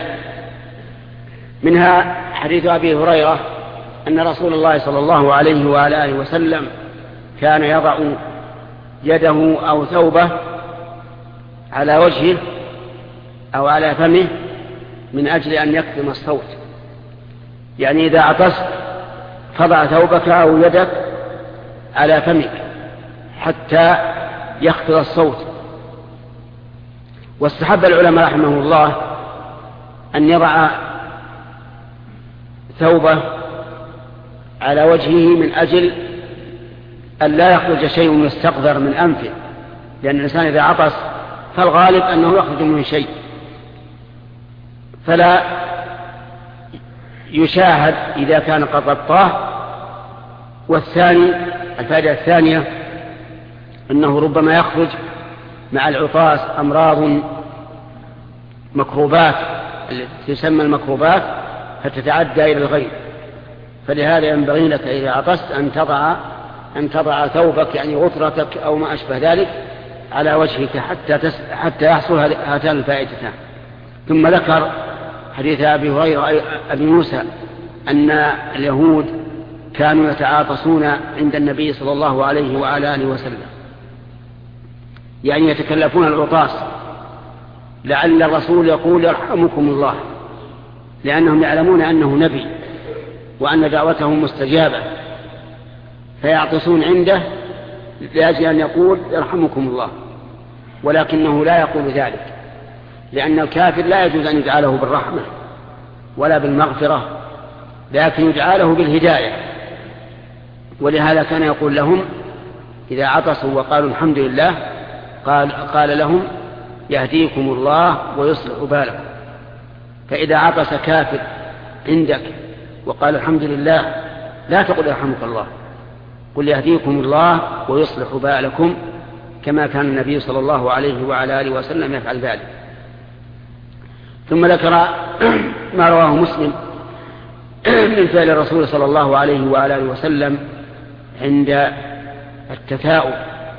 منها حديث أبي هريرة أن رسول الله صلى الله عليه وعلى آله وسلم كان يضع يده أو ثوبه على وجهه أو على فمه من أجل أن يكتم الصوت. يعني إذا عطست فضع ثوبك أو يدك على فمك حتى يخفض الصوت. واستحب العلماء رحمه الله أن يضع ثوبه على وجهه من أجل أن لا يخرج شيء يستقذر من أنفه، لأن الإنسان إذا عطس فالغالب أنه يخرج منه شيء، فلا يشاهد إذا كان قد غطاه. والثاني الفائدة الثانية أنه ربما يخرج مع العطاس أمراض مكروبات التي تسمى المكروبات فتتعدى إلى الغير، فلهذا ينبغي لك إذا عطست أن تضع أن تضع ثوبك يعني غطرتك أو ما أشبه ذلك على وجهك حتى تس... حتى يحصل هاتان الفائدتان. ثم ذكر حديث أبي هريرة أبي موسى أن اليهود كانوا يتعاطسون عند النبي صلى الله عليه وعلى آله وسلم، يعني يتكلفون العطاس، لعل الرسول يقول يرحمكم الله، لأنهم يعلمون أنه نبي وأن دعوته مستجابة، فيعطسون عنده لأجل أن يقول يرحمكم الله، ولكنه لا يقول ذلك، لأن الكافر لا يجوز أن يدعى له بالرحمة ولا بالمغفرة، لكن يدعى له بالهداية. ولهذا كان يقول لهم إذا عطسوا وقالوا الحمد لله قال, قال لهم يهديكم الله ويصلح بالكم. فإذا عطس كافر عندك وقال الحمد لله لا تقل يرحمك الله، قل يهديكم الله ويصلح بالكم، كما كان النبي صلى الله عليه وعلى آله وسلم يفعل ذلك. ثم ذكر ما رواه مسلم من فعل الرسول صلى الله عليه وعلى آله وسلم عند التثاؤب،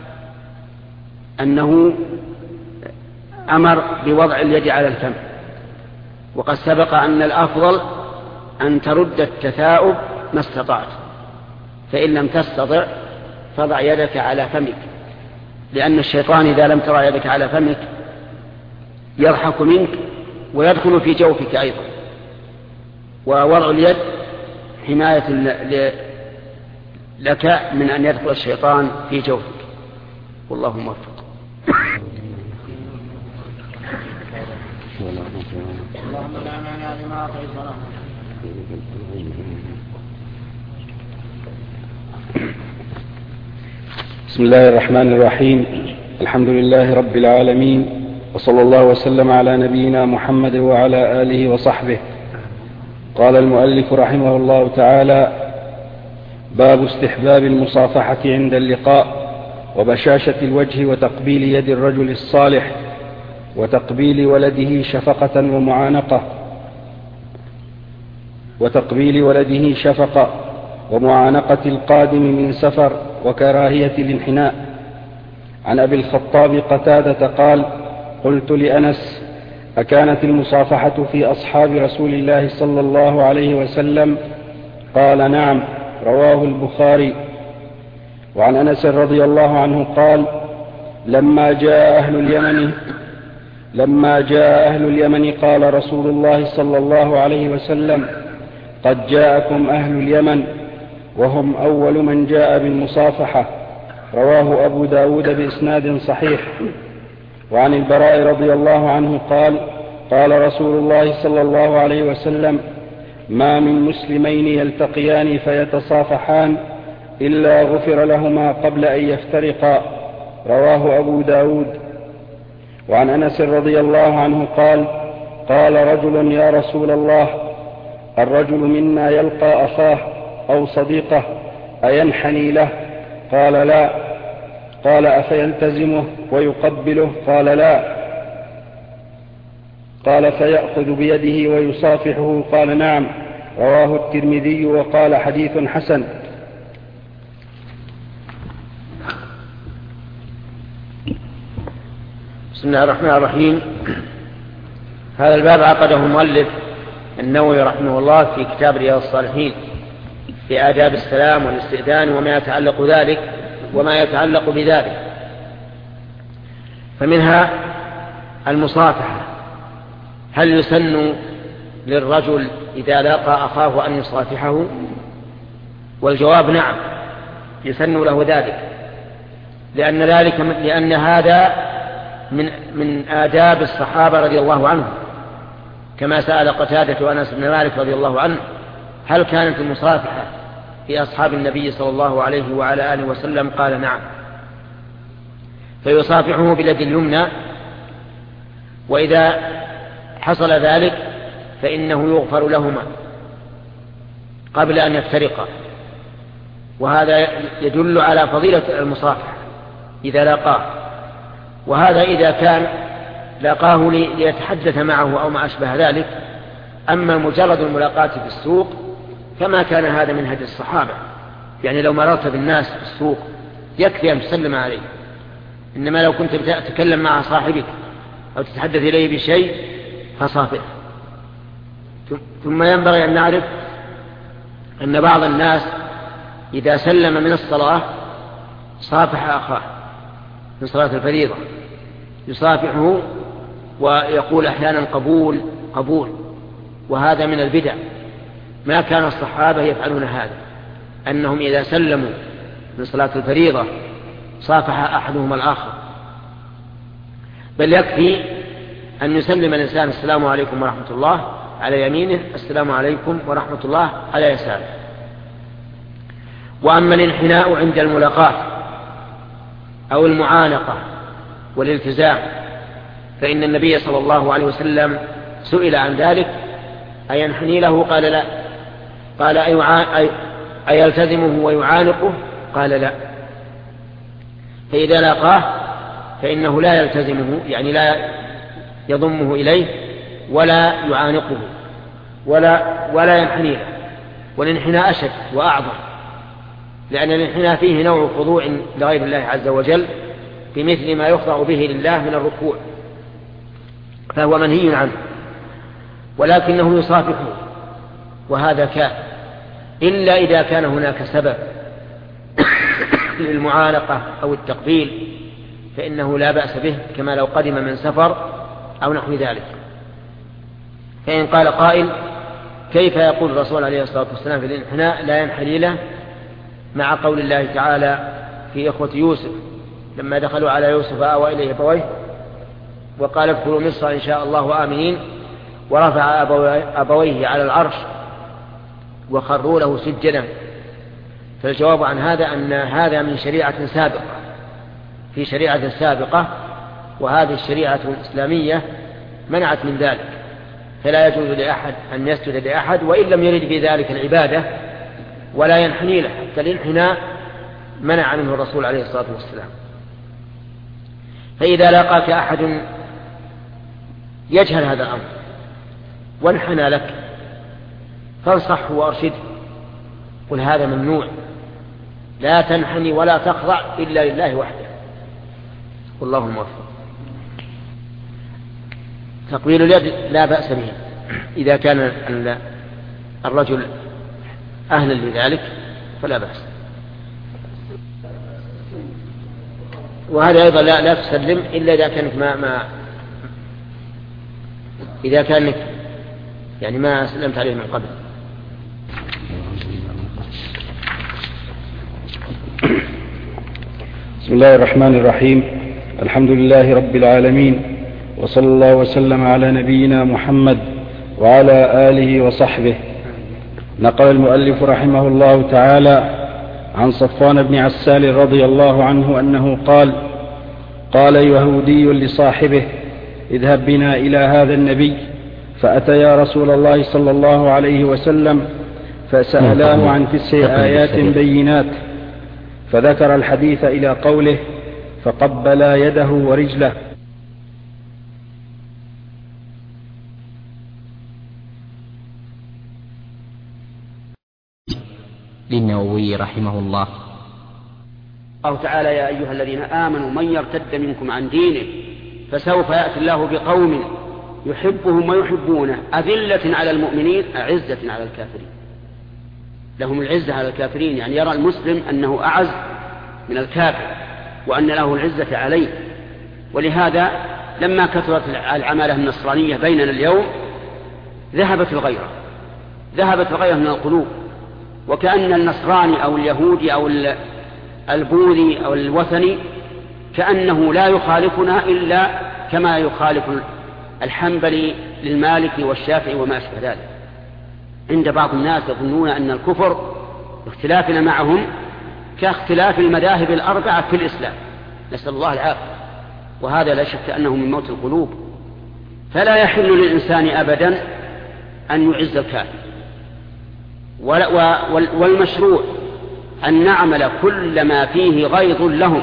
أنه أمر بوضع اليد على الفم، وقد سبق أن الأفضل أن ترد التثاؤب ما استطعت، فإن لم تستطع فضع يدك على فمك، لأن الشيطان إذا لم تضع يدك على فمك يضحك منك ويدخل في جوفك أيضا. ووضع اليد حماية لك من أن يدخل الشيطان في جوفك، والله موفق. اللهم لا مانع لما أعطيت ولا بسم الله الرحمن الرحيم. الحمد لله رب العالمين، وصلى الله وسلم على نبينا محمد وعلى آله وصحبه. قال المؤلف رحمه الله تعالى: باب استحباب المصافحة عند اللقاء وبشاشة الوجه وتقبيل يد الرجل الصالح وتقبيل ولده شفقة ومعانقة وتقبيل ولده شفقة ومعانقة القادم من سفر وكراهية الانحناء. عن أبي الخطاب قتادة قال: قلت لأنس: أكانت المصافحة في أصحاب رسول الله صلى الله عليه وسلم؟ قال: نعم. رواه البخاري. وعن أنس رضي الله عنه قال: لما جاء أهل اليمن لما جاء أهل اليمن قال رسول الله صلى الله عليه وسلم: قد جاءكم أهل اليمن وهم أول من جاء بالمصافحة. رواه أبو داود بإسناد صحيح. وعن البراء رضي الله عنه قال: قال رسول الله صلى الله عليه وسلم: ما من مسلمين يلتقيان فيتصافحان إلا غفر لهما قبل أن يفترقا. رواه أبو داود. وعن أنس رضي الله عنه قال: قال رجل: يا رسول الله، الرجل منا يلقى أخاه أو صديقه أينحني له؟ قال: لا. قال: أفيلتزمه ويقبله؟ قال: لا. قال: فيأخذ بيده ويصافحه؟ قال: نعم. رواه الترمذي وقال: حديث حسن. بسم الله الرحمن الرحيم. هذا الباب عقده المؤلف النووي رحمه الله في كتاب رياض الصالحين في آداب السلام والاستئذان وما يتعلق ذلك وما يتعلق بذلك. فمنها المصافحة. هل يسن للرجل إذا لاقى أخاه أن يصافحه؟ والجواب: نعم، يسن له ذلك، لأن ذلك لأن هذا من من آداب الصحابة رضي الله عنهم، كما سأل قتادة وأنس بن مالك رضي الله عنه: هل كانت المصافحة في أصحاب النبي صلى الله عليه وعلى آله وسلم؟ قال: نعم. فيصافحه باليد اليمنى، وإذا حصل ذلك فإنه يغفر لهما قبل أن يفترقا. وهذا يدل على فضيلة المصافحة إذا لاقاه. وهذا إذا كان لاقاه ليتحدث معه أو ما أشبه ذلك. أما مجرد الملاقاة في السوق فما كان هذا من هدي الصحابة. يعني لو مررت بالناس في السوق يكفي أن تسلم عليه، إنما لو كنت تتكلم مع صاحبك أو تتحدث إليه بشيء فصافح. ثم ينبغي أن نعرف أن بعض الناس إذا سلم من الصلاة صافح أخاه من صلاة الفريضة، يصافحه ويقول أحيانا قبول قبول، وهذا من البدع. ما كان الصحابة يفعلون هذا، أنهم إذا سلموا من صلاة الفريضة صافح أحدهم الآخر، بل يكفي أن يسلم الإنسان: السلام عليكم ورحمة الله على يمينه، السلام عليكم ورحمة الله على يساره. وأما الانحناء عند الملاقاة أو المعانقة والالتزام فإن النبي صلى الله عليه وسلم سئل عن ذلك: أينحني له؟ قال: لا. قال: أيلتزمه ويعانقه؟ قال: لا. فإذا لاقاه فإنه لا يلتزمه، يعني لا يضمه إليه ولا يعانقه ولا, ولا ينحني له. والانحناء أشد وأعظم، لأن الانحناء فيه نوع خضوع لغير الله عز وجل بمثل ما يخضع به لله من الركوع، فهو منهي عنه، ولكنه يصافحه، وهذا كان إلا إذا كان هناك سبب للمعانقة أو التقبيل فإنه لا بأس به، كما لو قدم من سفر أو نحو ذلك. فإن قال قائل: كيف يقول الرسول عليه الصلاة والسلام في الانحناء لا ينحني له مع قول الله تعالى في إخوة يوسف لما دخلوا على يوسف آوى إليه أبويه وقال: ادخلوا مصر إن شاء الله آمنين، ورفع أبويه على العرش وخروا له سجدا. فالجواب عن هذا أن هذا من شريعة سابقة في شريعة سابقة، وهذه الشريعة الإسلامية منعت من ذلك، فلا يجوز لأحد أن يسجد لأحد وإن لم يرد بذلك العبادة ولا ينحني له، حتى الانحناء منع منه الرسول عليه الصلاة والسلام. فإذا لاقاك أحد يجهل هذا الأمر وانحنى لك فانصحه وأرشده، قل هذا ممنوع، لا تنحني ولا تخضع إلا لله وحده، والله الموفق. تقبيل اليد لا بأس به إذا كان الرجل أهلا لذلك فلا بأس. وهذا أيضا لا, لا تسلم إلا إذا كانت ما, ما إذا كانت يعني ما سلمت عليه من قبل. بسم الله الرحمن الرحيم. الحمد لله رب العالمين، وصلى الله وسلم على نبينا محمد وعلى آله وصحبه. نقل المؤلف رحمه الله تعالى عن صفوان بن عسال رضي الله عنه أنه قال: قال يهودي لصاحبه: اذهب بنا إلى هذا النبي. فأتيا رسول الله صلى الله عليه وسلم فسألاه عن تسع آيات بينات، فذكر الحديث إلى قوله: فقبلا يده ورجله. للنووي رحمه الله. الله تعالى: يا أيها الذين آمنوا من يرتد منكم عن دينه فسوف يأتي الله بقوم يحبهم ويحبونه أذلة على المؤمنين أعزة على الكافرين. لهم العزة على الكافرين، يعني يرى المسلم أنه أعز من الكافر وأن له العزة عليه. ولهذا لما كثرت العمالة النصرانية بيننا اليوم ذهبت الغيرة ذهبت الغيرة من القلوب، وكأن النصراني أو اليهودي أو البوذي أو الوثني كأنه لا يخالفنا إلا كما يخالف الحنبلي للمالكي والشافعي وما أشبه ذلك. عند بعض الناس يظنون أن الكفر باختلافنا معهم كاختلاف المذاهب الأربعة في الإسلام، نسأل الله العافية، وهذا لا شك أنه من موت القلوب. فلا يحل للإنسان أبدا أن يعز الكافر، والمشروع أن نعمل كل ما فيه غيظ لهم،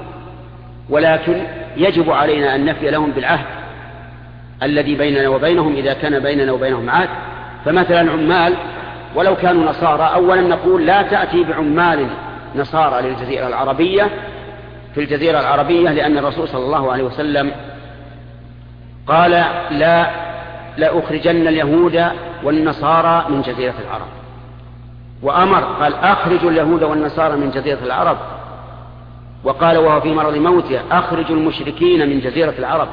ولكن يجب علينا أن نفي لهم بالعهد الذي بيننا وبينهم إذا كان بيننا وبينهم عهد. فمثلا عمال ولو كانوا نصارى، أولا نقول لا تأتي بعمال نصارى للجزيرة العربية في الجزيرة العربية، لأن الرسول صلى الله عليه وسلم قال: لا لا أخرجن اليهود والنصارى من جزيرة العرب، وأمر قال: أخرجوا اليهود والنصارى من جزيرة العرب، وقال وهو في مرض موته: أخرجوا المشركين من جزيرة العرب.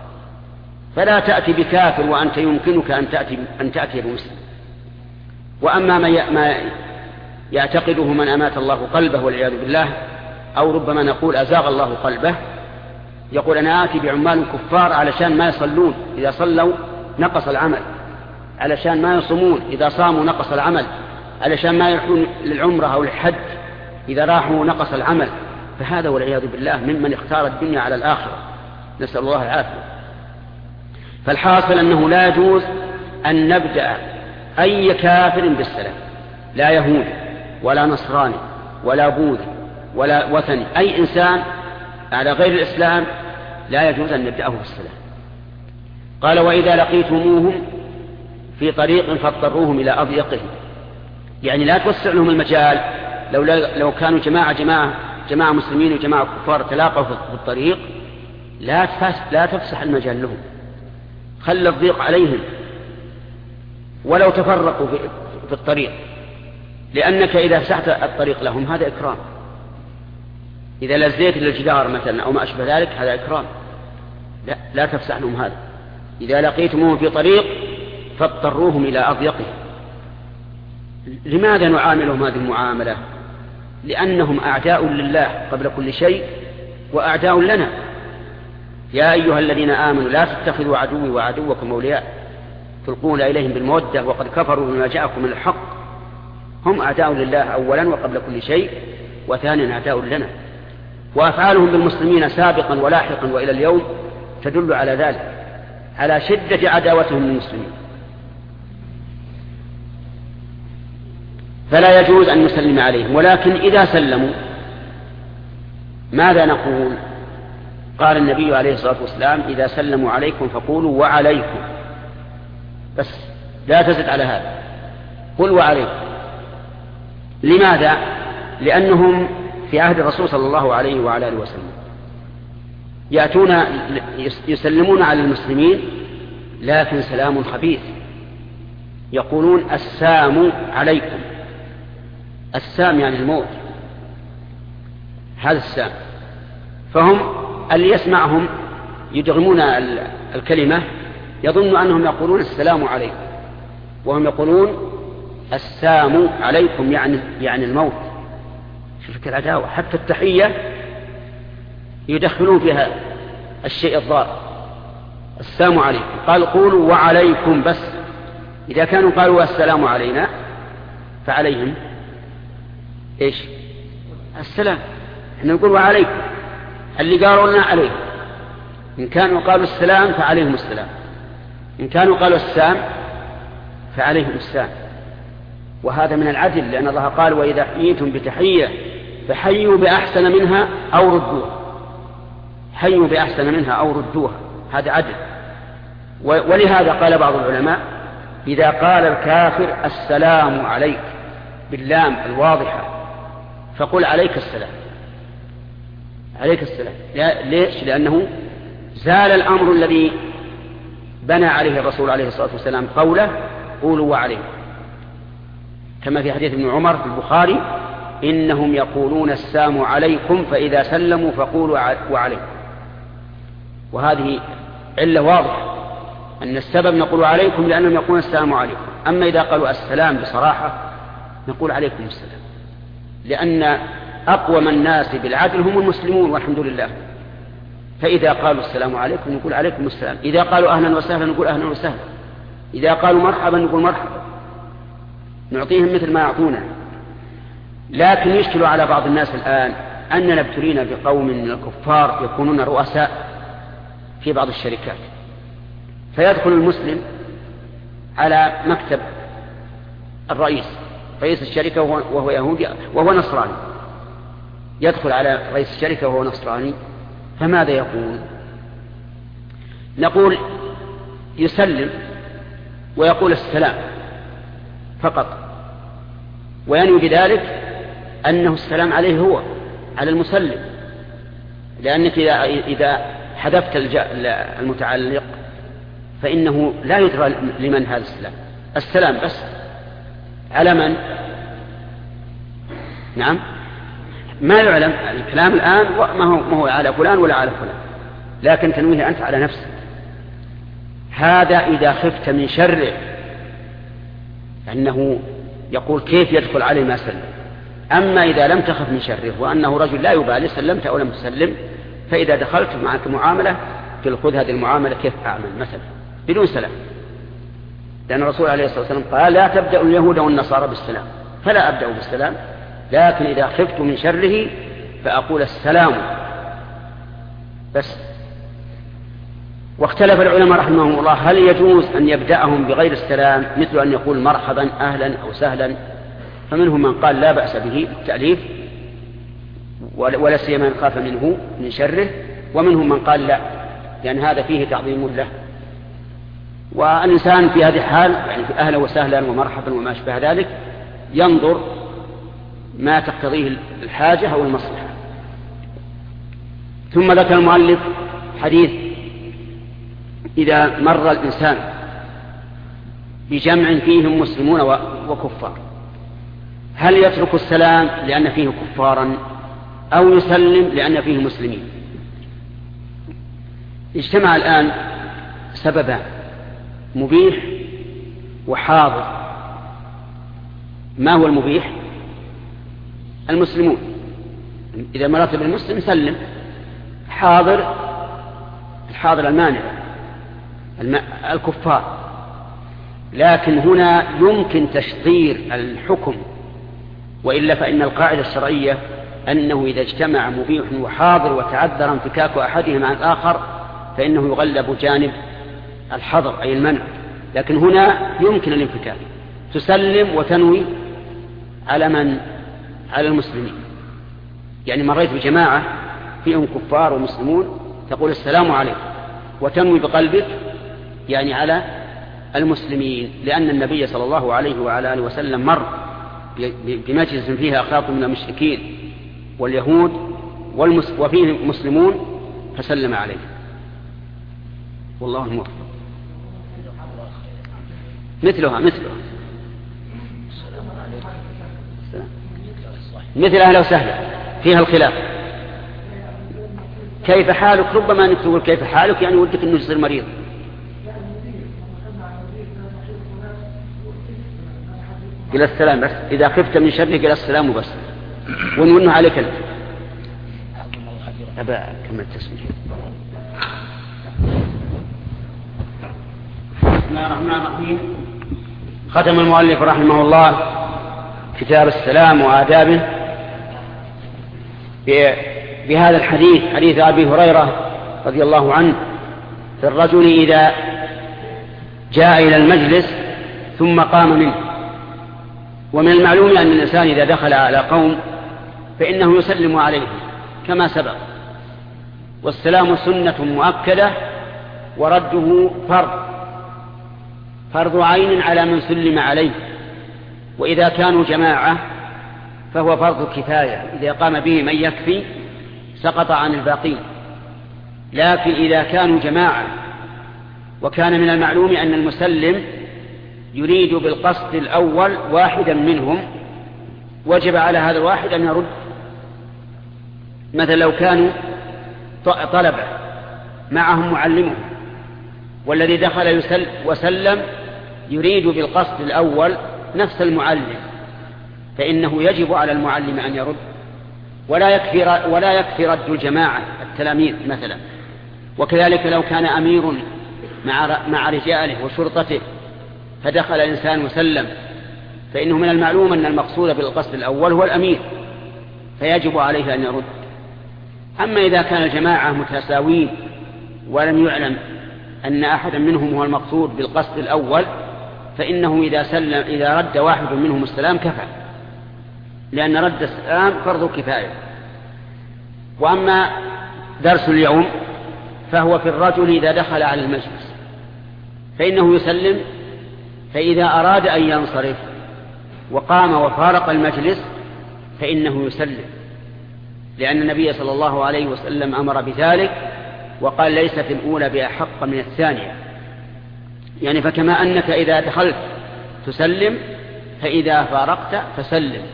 فلا تأتي بكافر وأنت يمكنك أن تأتي, أن تأتي بمسلم. وأما ما يعتقده من أمات الله قلبه والعياذ بالله، أو ربما نقول أزاغ الله قلبه، يقول: أنا آتي بعمال كفار علشان ما يصلون، إذا صلوا نقص العمل، علشان ما يصومون، إذا صاموا نقص العمل، علشان ما يروحون للعمرة أو الحج، إذا راحوا نقص العمل. فهذا والعياذ بالله ممن اختار الدنيا على الآخرة، نسأل الله العافية. فالحاصل أنه لا يجوز أن نبدأ أي كافر بالسلام، لا يهودي ولا نصراني ولا بوذي ولا وثني، أي إنسان على غير الإسلام لا يجوز أن نبدأه بالسلام. قال: وإذا لقيتموهم في طريق فاضطروهم إلى أضيقهم، يعني لا توسع لهم المجال. لو, لو كانوا جماعة جماعة جماعة مسلمين وجماعة كفار تلاقوا في الطريق، لا لا تفسح المجال لهم، خل الضيق عليهم ولو تفرقوا في الطريق، لأنك إذا فسحت الطريق لهم هذا إكرام. إذا لزيت للجدار مثلا أو ما أشبه ذلك هذا إكرام، لا, لا تفسح لهم هذا. إذا لقيتموهم في طريق فاضطروهم إلى أضيقهم. لماذا نعاملهم هذه المعاملة؟ لأنهم أعداء لله قبل كل شيء وأعداء لنا. يا أيها الذين آمنوا لا تتخذوا عدوي وعدوكم أولياء تلقون إليهم بالمودة وقد كفروا بما جاءكم من الحق. هم أعداء لله أولا وقبل كل شيء، وثانيا أعداء لنا. وأفعالهم بالمسلمين سابقا ولاحقا وإلى اليوم تدل على ذلك، على شدة عداوتهم للمسلمين. فلا يجوز أن نسلم عليهم، ولكن إذا سلموا ماذا نقول؟ قال النبي عليه الصلاة والسلام: إذا سلموا عليكم فقولوا وعليكم، بس لا تزد على هذا، قل وعليكم. لماذا؟ لأنهم في عهد الرسول صلى الله عليه وعلى آله وسلم يأتون يسلمون على المسلمين لكن سلام خبيث، يقولون السام عليكم. السام يعني الموت، هذا السام. فهم اللي يسمعهم يدغمون الكلمة يظن أنهم يقولون السلام عليكم، وهم يقولون السام عليكم يعني يعني الموت. شوف العداوة، حتى التحية يدخلون فيها الشيء الضار. السلام عليكم، قال قولوا وعليكم بس. إذا كانوا قالوا السلام علينا فعليهم إيش؟ السلام. احنا نقول وعليكم، اللي قالوا لنا عليهم. إن كانوا قالوا السلام فعليهم السلام، إن كانوا قالوا السام فعليهم السام. وهذا من العدل، لأن الله قال: وإذا حييتم بتحية فحيوا بأحسن منها أو ردوها. حيوا بأحسن منها أو ردوها، هذا عدل. ولهذا قال بعض العلماء: إذا قال الكافر السلام عليك باللام الواضحة فقل عليك السلام، عليك السلام. ليش؟ لأنه زال الأمر الذي بنى عليه الرسول عليه الصلاة والسلام قوله قولوا وعليكم، كما في حديث ابن عمر في البخاري: إنهم يقولون السلام عليكم فإذا سلموا فقولوا وعليكم. وهذه علة واضحة أن السبب نقول عليكم لأنهم يقولون السلام عليكم. أما إذا قالوا السلام بصراحة نقول عليكم السلام، لأن أقوم الناس بالعدل هم المسلمون والحمد لله. فإذا قالوا السلام عليكم نقول عليكم السلام، إذا قالوا أهلا وسهلا نقول أهلا وسهلا، إذا قالوا مرحبا نقول مرحبا، نعطيهم مثل ما يعطونا. لكن يشكل على بعض الناس الآن أننا ابتلينا بقوم من الكفار يكونون رؤساء في بعض الشركات، فيدخل المسلم على مكتب الرئيس رئيس الشركة وهو يهودي وهو نصراني، يدخل على رئيس الشركة وهو نصراني، فماذا يقول؟ نقول يسلم ويقول السلام فقط، وينوي بذلك أنه السلام عليه هو على المسلم، لأنك إذا حذفت المتعلق فإنه لا يدرى لمن هذا السلام. السلام بس على من؟ نعم ما يعلم الكلام الآن، ما هو, ما هو على فلان ولا على فلان، لكن تنويه أنت على نفسك. هذا إذا خفت من شره، أنه يقول كيف يدخل عليه ما سلم. أما إذا لم تخف من شره وأنه رجل لا يبالي سلمت أو لم تسلم، فإذا دخلت معك معاملة قل خذ هذه المعاملة كيف أعمل مثلا بدون سلام، لأن الرسول عليه الصلاة والسلام قال لا تبدأ اليهود والنصارى بالسلام، فلا أبدأ بالسلام، لكن إذا خفت من شره فأقول السلام بس. واختلف العلماء رحمهم الله هل يجوز أن يبدأهم بغير السلام، مثل أن يقول مرحبا أهلا أو سهلا، فمنهم من قال لا بأس به التأليف ولا سيما من خاف منه من شره، ومنهم من قال لا، لأن هذا فيه تعظيم له. والإنسان في هذه الحال يعني في أهلا وسهلا ومرحبا وما أشبه ذلك ينظر ما تقتضيه الحاجة أو المصلحة. ثم ذكر المؤلف حديث إذا مر الإنسان بجمع فيهم مسلمون وكفار هل يترك السلام لأن فيه كفارا أو يسلم لأن فيه مسلمين؟ اجتمع الآن سببان مبيح وحاضر. ما هو المبيح؟ المسلمون، إذا مرت بالمسلم سلم. حاضر، الحاضر المانع الكفار. لكن هنا يمكن تشطير الحكم، وإلا فإن القاعدة الشرعية أنه إذا اجتمع مبيح وحاضر وتعذر انفكاك أحدهما عن الآخر فإنه يغلب جانب الحظر أي المنع، لكن هنا يمكن الانفكاك، تسلم وتنوي على من؟ على المسلمين. يعني مريت بجماعة فيهم كفار ومسلمون تقول السلام عليكم وتنوي بقلبك يعني على المسلمين، لأن النبي صلى الله عليه وعلى آله وسلم مر بمجلس فيها أخلاط من المشركين واليهود والمس... وفيه مسلمون فسلم عليه، والله الموفق. مثلها مثلها مثلها لو سهلة فيها الخلاف. كيف حالك؟ ربما أنك تقول كيف حالك يعني ودك أنه يصير مريض. إلى السلام بس، إذا خفت من شره إلى السلام وبس، ونونه عليك أنت. أبا كمل تسمية. بسم الله الرحمن الرحيم. ختم المؤلف رحمه الله كتاب السلام وآدابه بهذا الحديث، حديث أبي هريرة رضي الله عنه في الرجل إذا جاء إلى المجلس ثم قام منه. ومن المعلوم أن الإنسان إذا دخل على قوم فإنه يسلم عليهم كما سبق، والسلام سنة مؤكدة ورده فرض فرض عين على من سلم عليه. وإذا كانوا جماعة فهو فرض كفاية، إذا قام به من يكفي سقط عن الباقين. لكن إذا كانوا جماعة وكان من المعلوم أن المسلم يريد بالقصد الأول واحدا منهم وجب على هذا الواحد أن يرد. مثلا لو كانوا طلبة معهم معلمهم والذي دخل يسل وسلم يريد بالقصد الأول نفس المعلم فإنه يجب على المعلم أن يرد، ولا يكفي ولا يكفي رد الجماعة التلاميذ مثلا. وكذلك لو كان أمير مع مع رجاله وشرطته فدخل الإنسان وسلم فإنه من المعلوم أن المقصود بالقصد الأول هو الأمير فيجب عليه أن يرد. أما إذا كان الجماعة متساوين ولم يعلم أن أحدا منهم هو المقصود بالقصد الأول فإنه إذا سلم إذا رد واحد منهم السلام كفى، لأن رد السلام فرض كفاية. وأما درس اليوم فهو في الرجل إذا دخل على المجلس فإنه يسلم، فإذا أراد أن ينصرف وقام وفارق المجلس فإنه يسلم، لأن النبي صلى الله عليه وسلم أمر بذلك وقال ليست الأولى بأحق من الثانية. يعني فكما أنك إذا دخلت تسلم فإذا فارقت فسلم.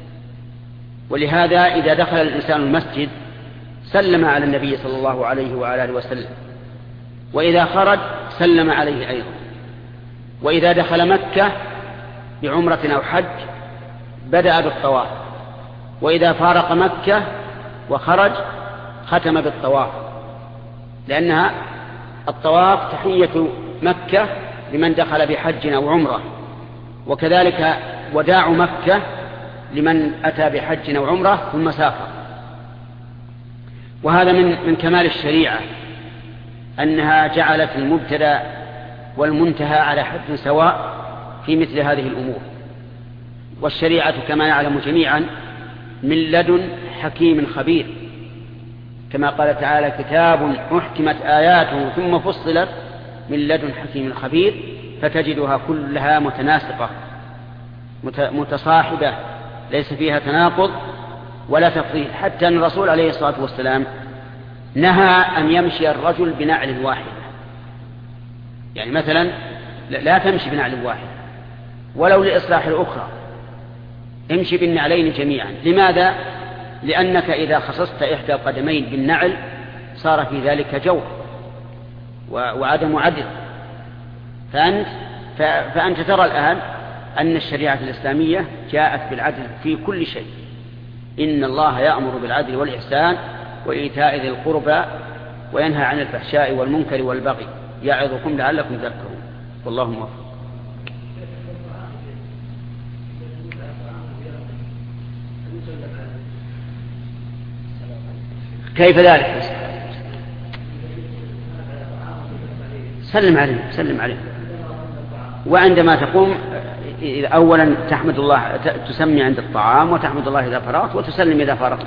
ولهذا إذا دخل الإنسان المسجد سلم على النبي صلى الله عليه وآله وسلم، وإذا خرج سلم عليه أيضا. وإذا دخل مكة بعمرة أو حج بدأ بالطواف، وإذا فارق مكة وخرج ختم بالطواف، لأنها الطواف تحية مكة لمن دخل بحج أو عمرة، وكذلك وداع مكة لمن أتى بحج أو عمرة ثم سافر. وهذا من من كمال الشريعة أنها جعلت المبتدأ والمنتهى على حد سواء في مثل هذه الأمور. والشريعة كما نعلم جميعا من لدن حكيم خبير، كما قال تعالى كتاب أحكمت آياته ثم فصلت من لدن حكيم خبير، فتجدها كلها متناسقة متصاحبة ليس فيها تناقض ولا تفضيل. حتى أن الرسول عليه الصلاة والسلام نهى أن يمشي الرجل بنعل واحد، يعني مثلا لا تمشي بنعل واحد ولو لإصلاح الأخرى، امشي بالنعلين جميعا. لماذا؟ لأنك إذا خصصت إحدى القدمين بالنعل صار في ذلك جور وعدم عدل. فأنت, فأنت ترى الآن أن الشريعة الإسلامية جاءت بالعدل في كل شيء. إن الله يأمر بالعدل والإحسان وإيتاء ذي القربى وينهى عن الفحشاء والمنكر والبغي يعظكم لعلكم تذكرون. والله موفق. كيف ذلك؟ سلم عليه سلم عليه. وعندما تقوم أولا تحمد الله، تسمي عند الطعام وتحمد الله إذا فرغت وتسلم إذا فرغت.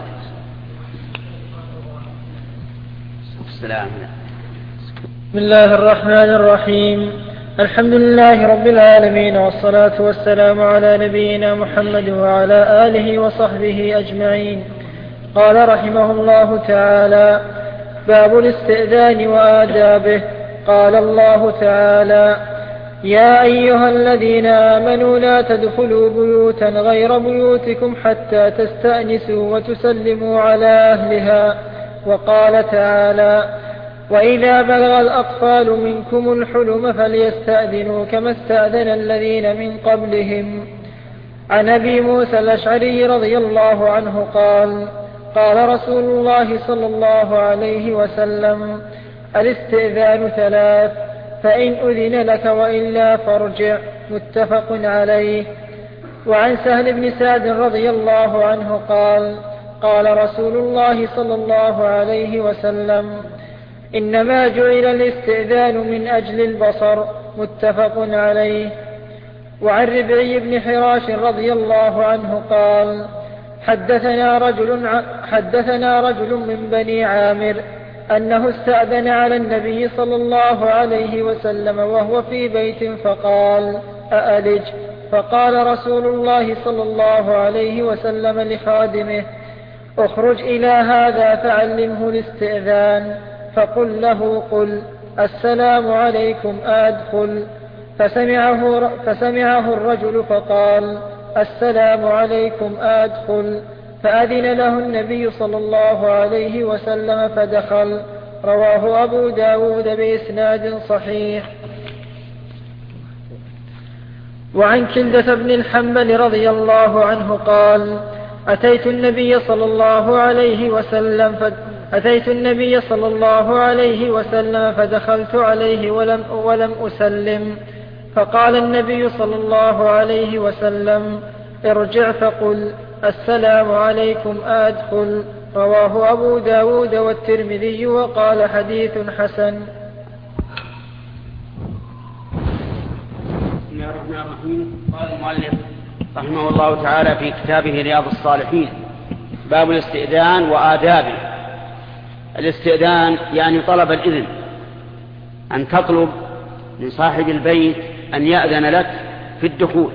السلام. بسم الله الرحمن الرحيم. الحمد لله رب العالمين، والصلاة والسلام على نبينا محمد وعلى آله وصحبه أجمعين. قال رحمه الله تعالى: باب الاستئذان وآدابه. قال الله تعالى: يا أيها الذين آمنوا لا تدخلوا بيوتا غير بيوتكم حتى تستأنسوا وتسلموا على أهلها. وقال تعالى: وإذا بلغ الأطفال منكم الحلم فليستأذنوا كما استأذن الذين من قبلهم. عن أبي موسى الأشعري رضي الله عنه قال: قال رسول الله صلى الله عليه وسلم: الاستئذان ثلاث، فإن أذن لك وإلا فارجع. متفق عليه. وعن سهل بن سعد رضي الله عنه قال: قال رسول الله صلى الله عليه وسلم: إنما جعل الاستئذان من أجل البصر. متفق عليه. وعن ربعي بن حراش رضي الله عنه قال: حدثنا رجل, حدثنا رجل من بني عامر أنه استأذن على النبي صلى الله عليه وسلم وهو في بيت فقال: أألج؟ فقال رسول الله صلى الله عليه وسلم لخادمه: اخرج إلى هذا فعلمه الاستئذان، فقل له: قل السلام عليكم أدخل. فسمعه, فسمعه الرجل فقال: السلام عليكم أدخل. فأذن له النبي صلى الله عليه وسلم فدخل. رواه أبو داود بإسناد صحيح. وعن كلدة بن الحنبل رضي الله عنه قال: أتيت النبي صلى الله عليه وسلم فد... أتيت النبي صلى الله عليه وسلم فدخلت عليه ولم, ولم أسلم. فقال النبي صلى الله عليه وسلم: ارجع فقل السلام عليكم أدخل. رواه أبو داود والترمذي وقال: حديث حسن. بسم الله الرحمن الرحيم. قال المؤلف رحمه الله تعالى في كتابه رياض الصالحين: باب الاستئذان وآدابه. الاستئذان يعني طلب الإذن، أن تطلب من صاحب البيت أن يأذن لك في الدخول،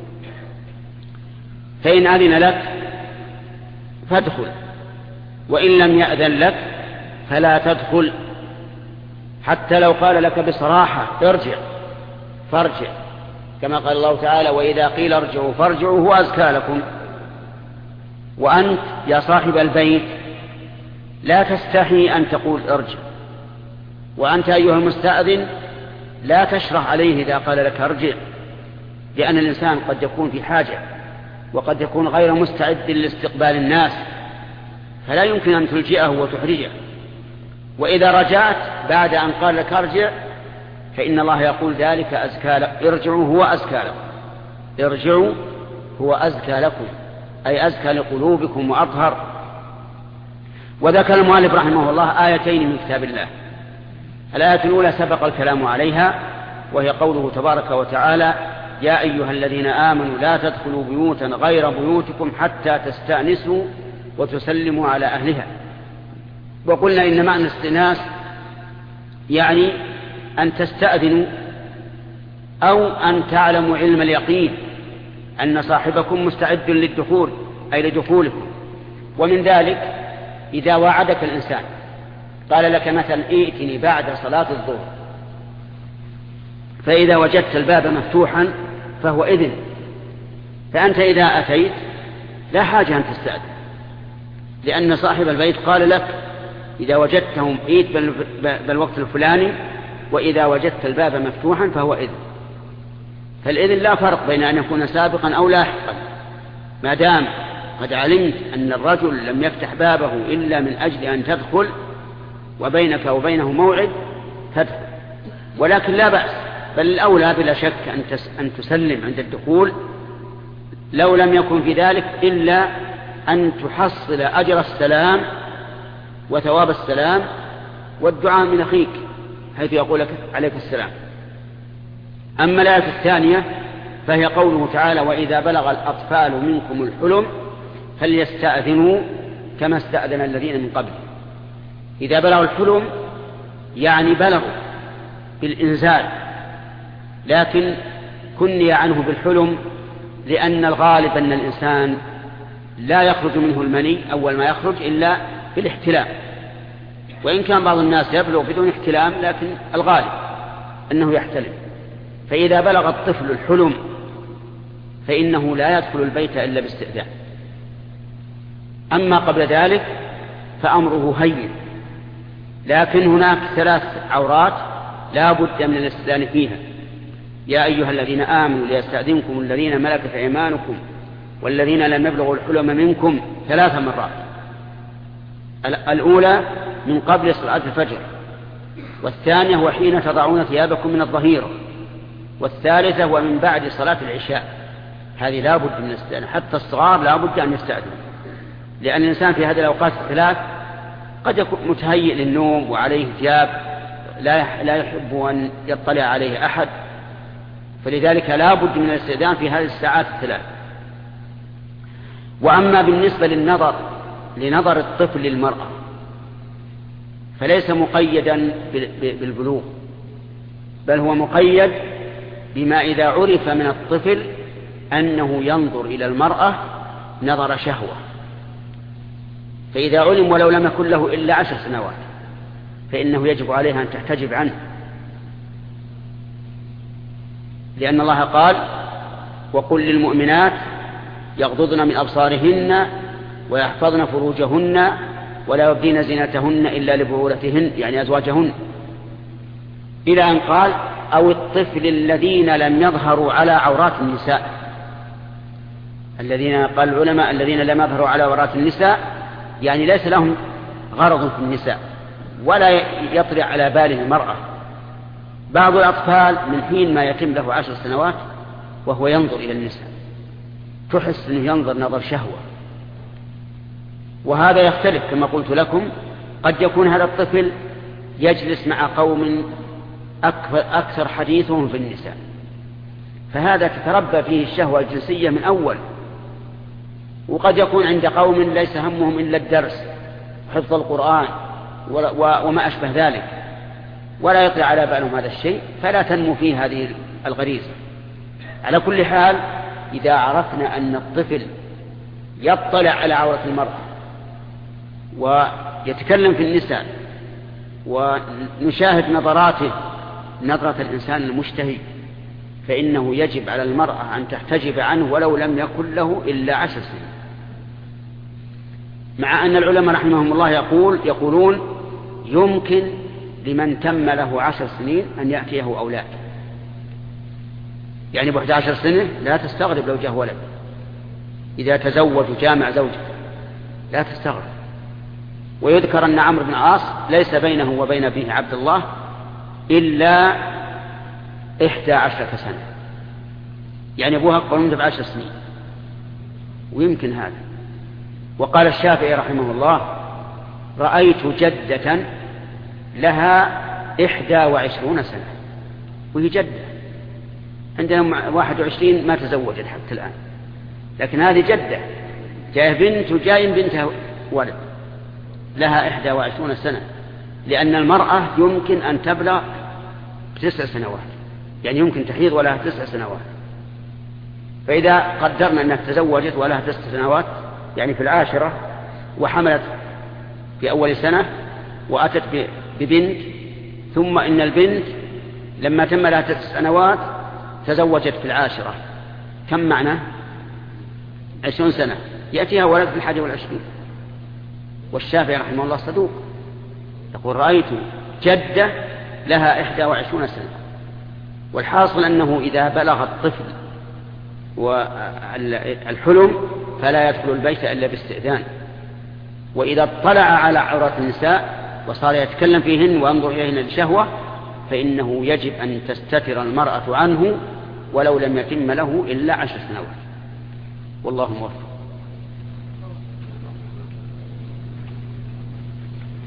فإن أذن لك فادخل، وإن لم يأذن لك فلا تدخل، حتى لو قال لك بصراحة ارجع فارجع، كما قال الله تعالى: وإذا قيل ارجعوا فارجعوا هو أزكى لكم. وأنت يا صاحب البيت لا تستحي أن تقول ارجع، وأنت أيها المستأذن لا تشرح عليه إذا قال لك ارجع، لأن الإنسان قد يكون في حاجة وقد يكون غير مستعد لاستقبال الناس، فلا يمكن أن تلجئه وتحرجه. وإذا رجعت بعد أن قال لك ارجع فإن الله يقول ذلك أزكى لك، ارجعوا هو أزكى لكم، ارجعوا هو أزكى لكم، أي أزكى لقلوبكم وأطهر. وذكر المؤلف رحمه الله آيتين من كتاب الله. الآية الأولى سبق الكلام عليها، وهي قوله تبارك وتعالى: يا أيها الذين آمنوا لا تدخلوا بيوتا غير بيوتكم حتى تستأنسوا وتسلموا على أهلها. وقلنا إن معنى الاستئناس يعني أن تستأذنوا أو أن تعلموا علم اليقين أن صاحبكم مستعد للدخول، أي لدخولكم. ومن ذلك إذا وعدك الإنسان قال لك مثلا: ائتني بعد صلاة الظهر، فإذا وجدت الباب مفتوحا فهو إذن، فأنت إذا أتيت لا حاجة أن تستأذن، لأن صاحب البيت قال لك: إذا وجدتهم ائت بالوقت الفلاني، وإذا وجدت الباب مفتوحا فهو إذن. فالإذن لا فرق بين أن يكون سابقا أو لاحقا، ما دام قد علمت أن الرجل لم يفتح بابه إلا من أجل أن تدخل وبينك وبينه موعد تدخل. ولكن لا بأس، بل الأولى بلا شك أن تسلم عند الدخول، لو لم يكن في ذلك إلا أن تحصل أجر السلام وثواب السلام والدعاء من أخيك حيث يقول لك عليك السلام. أما الآية الثانية فهي قوله تعالى: وإذا بلغ الأطفال منكم الحلم فليستأذنوا كما استأذن الذين من قبل. إذا بلغوا الحلم يعني بلغوا بالإنزال، لكن كني عنه بالحلم لأن الغالب أن الإنسان لا يخرج منه المني أول ما يخرج إلا بالاحتلام، وإن كان بعض الناس يبلغ بدون احتلام لكن الغالب أنه يحتلم. فإذا بلغ الطفل الحلم فإنه لا يدخل البيت إلا باستئذان. أما قبل ذلك فأمره هين، لكن هناك ثلاث عورات لا بد من الاستئذان فيها: يا أيها الذين آمنوا ليستأذنكم الذين ملكت أيمانكم والذين لم يبلغوا الحلم منكم ثلاث مرات. الأولى من قبل صلاة الفجر، والثانية هو حين تضعون ثيابكم من الظهيرة، والثالثة هو من بعد صلاة العشاء. هذه لا بد من الاستئذان، حتى الصغار لا بد أن يستأذنوا، لأن الإنسان في هذه الأوقات الثلاث قد يكون متهيئ للنوم وعليه ثياب لا يحب أن يطلع عليه أحد، فلذلك لا بد من الاستئذان في هذه الساعات الثلاث. وأما بالنسبة للنظر لنظر الطفل للمرأة فليس مقيدا بالبلوغ، بل هو مقيد بما إذا عرف من الطفل أنه ينظر إلى المرأة نظر شهوة، فإذا علم ولو لم يكن له إلا عشر سنوات فإنه يجب عليها أن تحتجب عنه، لأن الله قال: وقل للمؤمنات يغضضن من أبصارهن ويحفظن فروجهن ولا يبدين زينتهن إلا لبعولتهن، يعني أزواجهن، إلى أن قال: أو الطفل الذين لم يظهروا على عورات النساء. الذين قال العلماء الذين لم يظهروا على عورات النساء يعني ليس لهم غرض في النساء ولا يطرع على باله المرأة. بعض الأطفال من حين ما يتم له عشر سنوات وهو ينظر إلى النساء تحس أنه ينظر نظر شهوة، وهذا يختلف كما قلت لكم. قد يكون هذا الطفل يجلس مع قوم أكثر حديثهم في النساء، فهذا تتربى فيه الشهوة الجنسية من أول. وقد يكون عند قوم ليس همهم إلا الدرس حفظ القرآن وما أشبه ذلك، ولا يطلع على بالهم هذا الشيء، فلا تنمو فيه هذه الغريزة. على كل حال إذا عرفنا أن الطفل يطلع على عورة المرأة ويتكلم في النساء ونشاهد نظراته نظرة الإنسان المشتهي، فإنه يجب على المرأة أن تحتجب عنه ولو لم يكن له إلا عشر سنين. مع أن العلماء رحمهم الله يقول يقولون يمكن لمن تم له عشر سنين أن يأتيه أولاد، يعني بواحد عشر سنة لا تستغرب لو جاء ولد، إذا تزوج وجامع زوجته لا تستغرب. ويذكر أن عمرو بن العاص ليس بينه وبين أبيه عبد الله إلا إحدى عشرة سنة، يعني أبوها قرنت بعشر سنين، ويمكن هذا. وقال الشافعي رحمه الله: رأيت جدة لها إحدى وعشرون سنة، وهي جدة عندنا واحد وعشرين ما تزوجت حتى الآن، لكن هذه جدة جاء بنت وجاء بنتها ولد لها إحدى وعشرون سنة، لأن المرأة يمكن أن تبلغ تسع سنوات، يعني يمكن تحيض ولها تسع سنوات. فإذا قدرنا أنها تزوجت ولها تسع سنوات يعني في العاشرة وحملت في أول سنة وأتت ببنت، ثم إن البنت لما تم لها تسع سنوات تزوجت في العاشرة، كم معنى؟ عشرون سنة، يأتيها ولد في الحادي والعشرين. والشافعي رحمه الله صدوق يقول: رأيت جدة لها إحدى وعشرون سنة. والحاصل أنه إذا بلغ الطفل والحلم فلا يدخل البيت إلا باستئذان. وإذا اطلع على عورات النساء وصار يتكلم فيهن وينظر إليهن بشهوة فإنه يجب أن تستتر المرأة عنه ولو لم يتم له إلا عشر سنوات. والله موفق.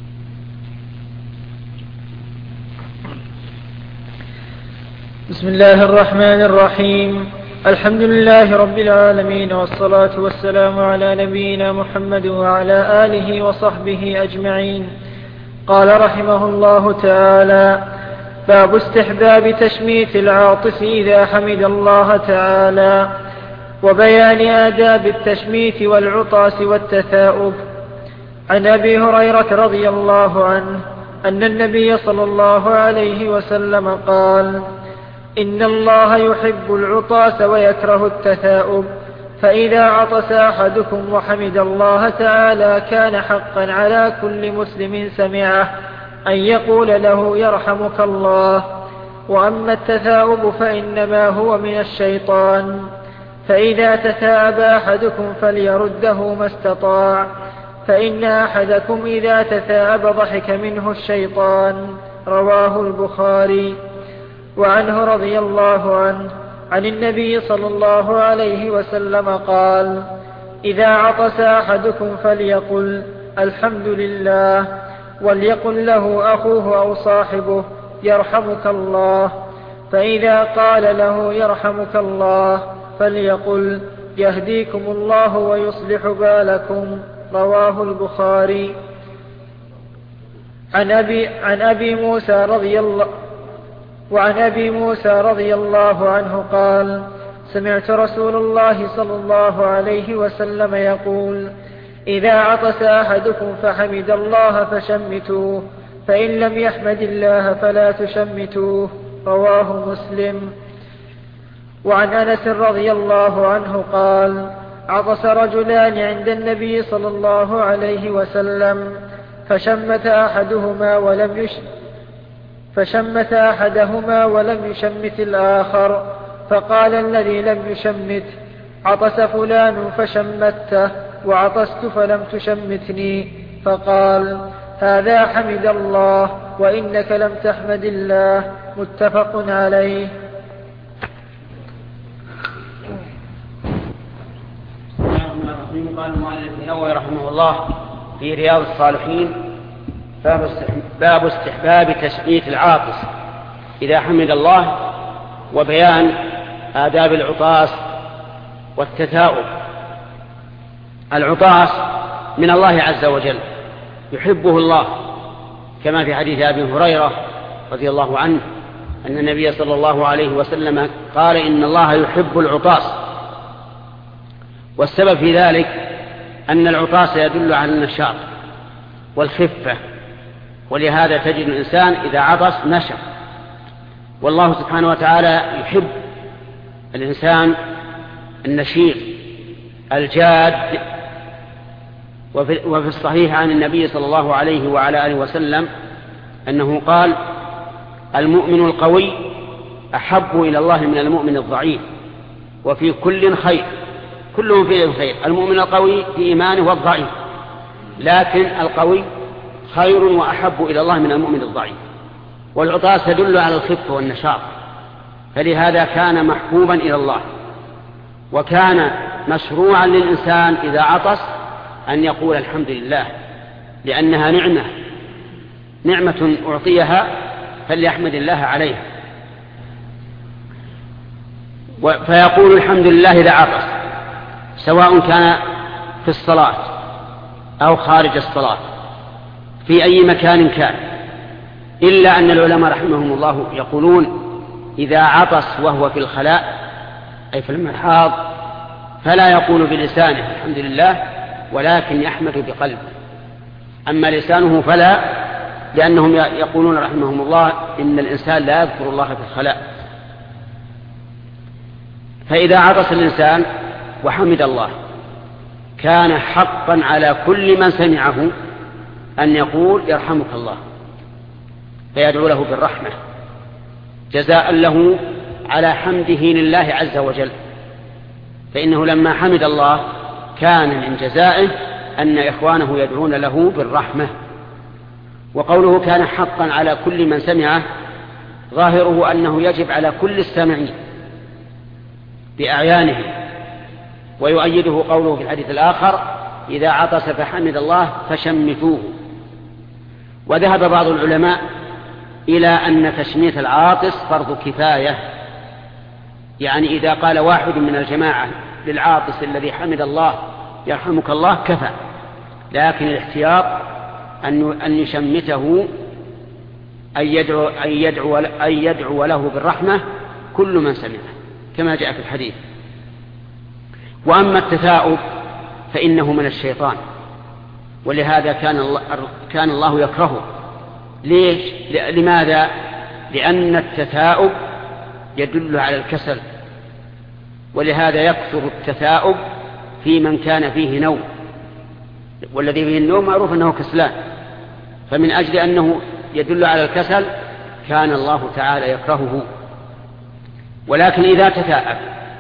بسم الله الرحمن الرحيم. الحمد لله رب العالمين، والصلاة والسلام على نبينا محمد وعلى آله وصحبه أجمعين. قال رحمه الله تعالى: باب استحباب تشميت العاطس إذا حمد الله تعالى، وبيان آداب التشميت والعطاس والتثاؤب. عن أبي هريرة رضي الله عنه أن النبي صلى الله عليه وسلم قال: إن الله يحب العطاس ويكره التثاؤب، فإذا عطس أحدكم وحمد الله تعالى كان حقا على كل مسلم سمعه أن يقول له يرحمك الله. وأما التثاؤب فإنما هو من الشيطان، فإذا تثاءب أحدكم فليرده ما استطاع، فإن أحدكم إذا تثاءب ضحك منه الشيطان. رواه البخاري. وعنه رضي الله عنه عن النبي صلى الله عليه وسلم قال: إذا عطس أحدكم فليقل الحمد لله، وليقل له أخوه أو صاحبه يرحمك الله، فإذا قال له يرحمك الله فليقل يهديكم الله ويصلح بالكم. رواه البخاري. عن أبي, عن أبي موسى رضي الله وعن أبي موسى رضي الله عنه قال: سمعت رسول الله صلى الله عليه وسلم يقول: إذا عطس أحدكم فحمد الله فشمتوه، فإن لم يحمد الله فلا تشمتوه. رواه مسلم. وعن أنس رضي الله عنه قال: عطس رجلان عند النبي صلى الله عليه وسلم، فشمت أحدهما ولم يشمت فشمت أحدهما ولم يشمت الآخر، فقال الذي لم يشمت: عطس فلان فشمته، وعطست فلم تشمتني. فقال: هذا حمد الله وإنك لم تحمد الله. متفق عليه. قال المؤلف النووي رحمه الله في رياض الصالحين: باب استحباب تشميت العاطس إذا حمد الله، وبيان آداب العطاس والتثاؤب. العطاس من الله عز وجل، يحبه الله، كما في حديث أبي هريرة رضي الله عنه أن النبي صلى الله عليه وسلم قال: إن الله يحب العطاس. والسبب في ذلك أن العطاس يدل على النشاط والخفة، ولهذا تجد الإنسان إذا عطس نشط. والله سبحانه وتعالى يحب الإنسان النشيط الجاد. وفي الصحيح عن النبي صلى الله عليه وعلى آله وسلم أنه قال: المؤمن القوي أحب إلى الله من المؤمن الضعيف، وفي كل خير، كلهم فيه خير. المؤمن القوي في إيمانه والضعيف، لكن القوي خير وأحب إلى الله من المؤمن الضعيف. والعطاس يدل على الخفة والنشاط، فلهذا كان محبوبا إلى الله. وكان مشروعا للإنسان إذا عطس أن يقول الحمد لله، لأنها نعمة نعمة أعطيها، فليحمد الله عليها. فيقول الحمد لله إذا عطس، سواء كان في الصلاة أو خارج الصلاة، في أي مكان كان، إلا أن العلماء رحمهم الله يقولون: إذا عطس وهو في الخلاء أي في المحاض فلا يقول بلسانه الحمد لله، ولكن يحمد بقلبه. أما لسانه فلا، لأنهم يقولون رحمهم الله إن الإنسان لا يذكر الله في الخلاء. فإذا عطس الإنسان وحمد الله كان حقا على كل من سمعه أن يقول يرحمك الله، فيدعو له بالرحمة جزاء له على حمده لله عز وجل. فإنه لما حمد الله كان من جزائه أن إخوانه يدعون له بالرحمة. وقوله كان حقا على كل من سمعه ظاهره أنه يجب على كل السامعين بأعيانه. ويؤيده قوله في الحديث الآخر: إذا عطس فحمد الله فشمتوه. وذهب بعض العلماء إلى أن تشميت العاطس فرض كفاية، يعني إذا قال واحد من الجماعة للعاطس الذي حمد الله يرحمك الله كفى، لكن الاحتياط أن يشمته أن يدعو, أن يدعو, أن يدعو له بالرحمة كل من سمعه كما جاء في الحديث. وأما التثاؤب فإنه من الشيطان، ولهذا كان الله, كان الله يكرهه. ليش؟ لماذا؟ لأن التثاؤب يدل على الكسل، ولهذا يكثر التثاؤب في من كان فيه نوم، والذي فيه النوم معروف أنه كسلان، فمن أجل أنه يدل على الكسل كان الله تعالى يكرهه. ولكن إذا تثاءب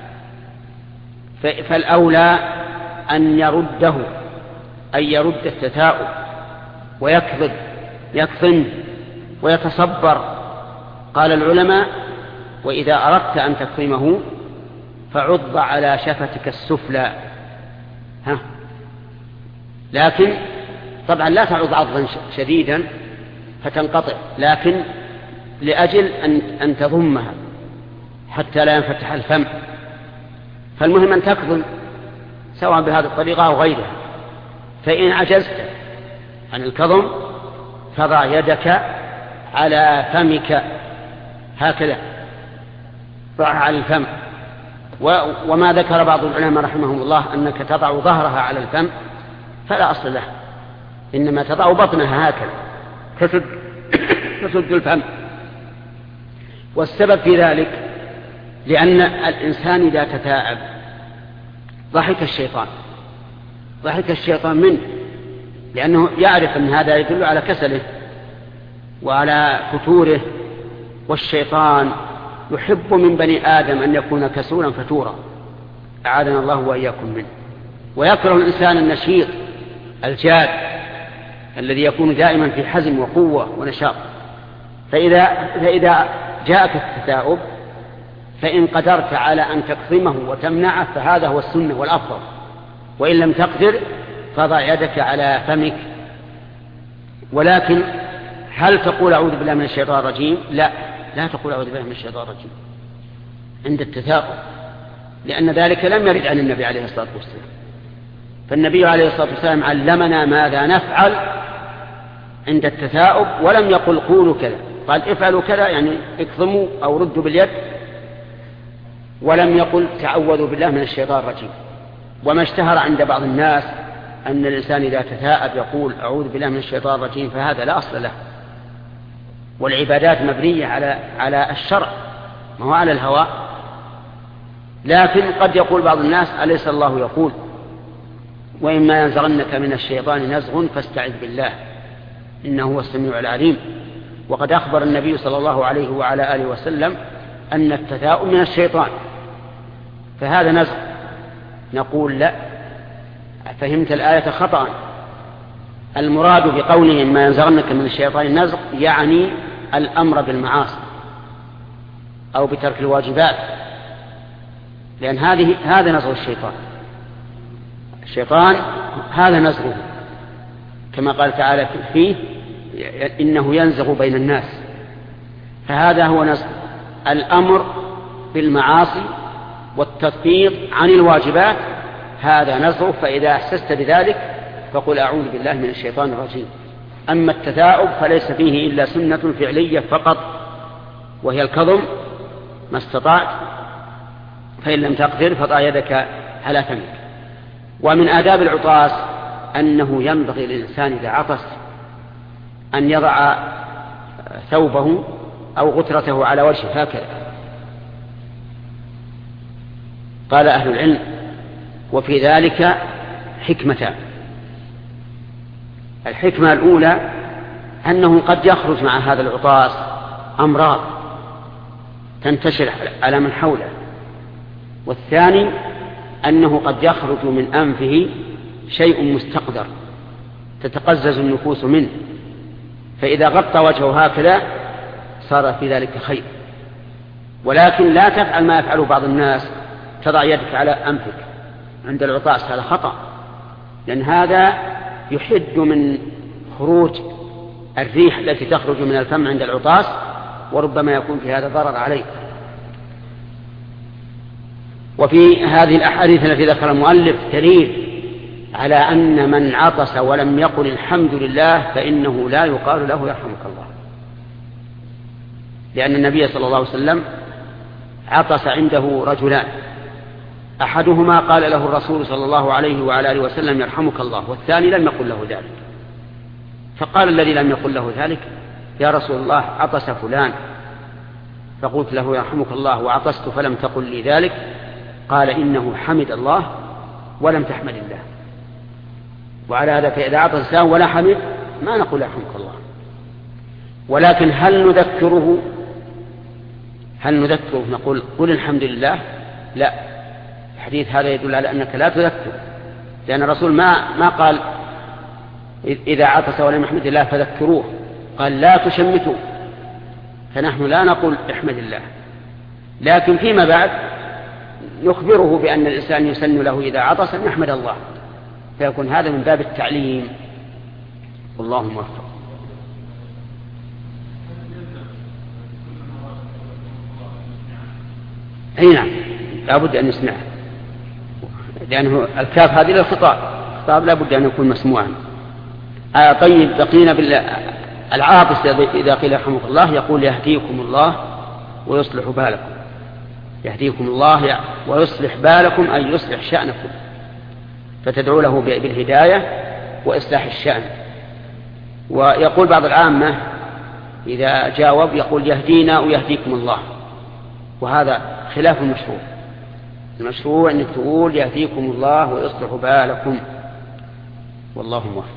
فالأولى أن يرده، أن يرد التثاؤب ويكظم يكظم ويتصبر. قال العلماء: وإذا أردت أن تكظمه فعض على شفتك السفلى، ها، لكن طبعا لا تعض عضا شديدا فتنقطع، لكن لأجل أن, أن تضمها حتى لا ينفتح الفم. فالمهم أن تكظم سواء بهذه الطريقة أو غيرها. فإن عجزت عن الكظم فضع يدك على فمك هكذا، ضعها على الفم. وما ذكر بعض العلماء رحمهم الله أنك تضع ظهرها على الفم فلا أصل له، إنما تضع بطنها هكذا تسد, تسد الفم. والسبب في ذلك لأن الإنسان إذا تثاءب ضحك الشيطان ضحك الشيطان منه، لأنه يعرف أن هذا يدل على كسله وعلى فتوره، والشيطان يحب من بني آدم أن يكون كسولا فتورا، أعاذنا الله وإياكم منه. ويكره الإنسان النشيط الجاد الذي يكون دائما في حزم وقوة ونشاط. فإذا, فإذا جاءك التثاؤب فإن قدرت على أن تكظمه وتمنعه فهذا هو السنة والأفضل، وإن لم تقدر فضع يدك على فمك. ولكن هل تقول أعوذ بالله من الشيطان الرجيم؟ لا، لا تقول أعوذ بالله من الشيطان الرجيم عند التثاؤب، لأن ذلك لم يرد عن النبي عليه الصلاة والسلام. فالنبي عليه الصلاة والسلام علمنا ماذا نفعل عند التثاؤب، ولم يقل قولوا كذا، قال افعلوا كذا يعني اكظموا أو ردوا باليد، ولم يقل تعوذوا بالله من الشيطان الرجيم. وما اشتهر عند بعض الناس أن الإنسان إذا تثاءب يقول أعوذ بالله من الشيطان الرجيم، فهذا لا أصل له. والعبادات مبنية على على الشرع ما هو على الهوى. لكن قد يقول بعض الناس أليس الله يقول وإما ينزغنك من الشيطان نزغ فاستعذ بالله إنه هو السميع العليم. وقد أخبر النبي صلى الله عليه وعلى آله وسلم أن التثاؤب من الشيطان، فهذا نزغ. نقول لا، فهمت الآية خطأ. المراد بقوله ما ينزغنك من الشيطان نزغ يعني الأمر بالمعاصي أو بترك الواجبات، لأن هذه هذا نزغ الشيطان. الشيطان هذا نزغه كما قال تعالى فيه إنه ينزغ بين الناس، فهذا هو نزغ الأمر بالمعاصي والتثبيط عن الواجبات، هذا نزغ. فإذا أحسست بذلك فقل أعوذ بالله من الشيطان الرجيم. أما التثاؤب فليس فيه إلا سنة فعلية فقط، وهي الكظم ما استطعت، فإن لم تقدر فضع يدك على فمك. ومن آداب العطاس أنه ينبغي للإنسان إذا عطس أن يضع ثوبه أو غترته على وجهه هكذا. قال أهل العلم وفي ذلك حكمتان. الحكمة الأولى أنه قد يخرج مع هذا العطاس أمراض تنتشر على من حوله، والثاني أنه قد يخرج من أنفه شيء مستقدر تتقزز النفوس منه، فإذا غطى وجهه هكذا صار في ذلك خير. ولكن لا تفعل ما يفعله بعض الناس، تضع يدك على أنفك عند العطاس، هذا خطأ، لأن هذا يحد من خروج الريح التي تخرج من الفم عند العطاس، وربما يكون في هذا ضرر عليه. وفي هذه الأحاديث التي ذكر المؤلف دليل على أن من عطس ولم يقل الحمد لله فإنه لا يقال له يرحمك الله، لأن النبي صلى الله عليه وسلم عطس عنده رجلان، أحدهما قال له الرسول صلى الله عليه وعلى آله وسلم يرحمك الله، والثاني لم يقل له ذلك. فقال الذي لم يقل له ذلك يا رسول الله عطس فلان فقلت له يرحمك الله وعطست فلم تقل لي ذلك. قال إنه حمد الله ولم تحمد الله، وعلى هذا فإذا عطس الإنسان ولا حمد ما نقول يرحمك الله. ولكن هل نذكره هل نذكره نقول قل الحمد لله؟ لا، الحديث هذا يدل على أنك لا تذكر، لأن الرسول ما ما قال إذا عطس ولم يحمد الله فذكروه، قال لا تشمتوا، فنحن لا نقول احمد الله. لكن فيما بعد نخبره بأن الإنسان يسن له إذا عطس أن يحمد الله، فيكون هذا من باب التعليم. والله موفق. أي نعم، لا بد أن يسمعه، لأنه الكاف هذه للخطاب، الخطاب لا بد أن يكون مسموعا. آه طيب، بقينا بالعاطس إذا قيل يرحمك الله يقول يهديكم الله ويصلح بالكم. يهديكم الله ويصلح بالكم أي يصلح شأنكم، فتدعو له بالهداية وإصلاح الشأن. ويقول بعض العامة إذا جاوب يقول يهدينا ويهديكم الله، وهذا خلاف المشروع. المشروع أن تقول يهديكم الله ويصلح بالكم، والله موفق.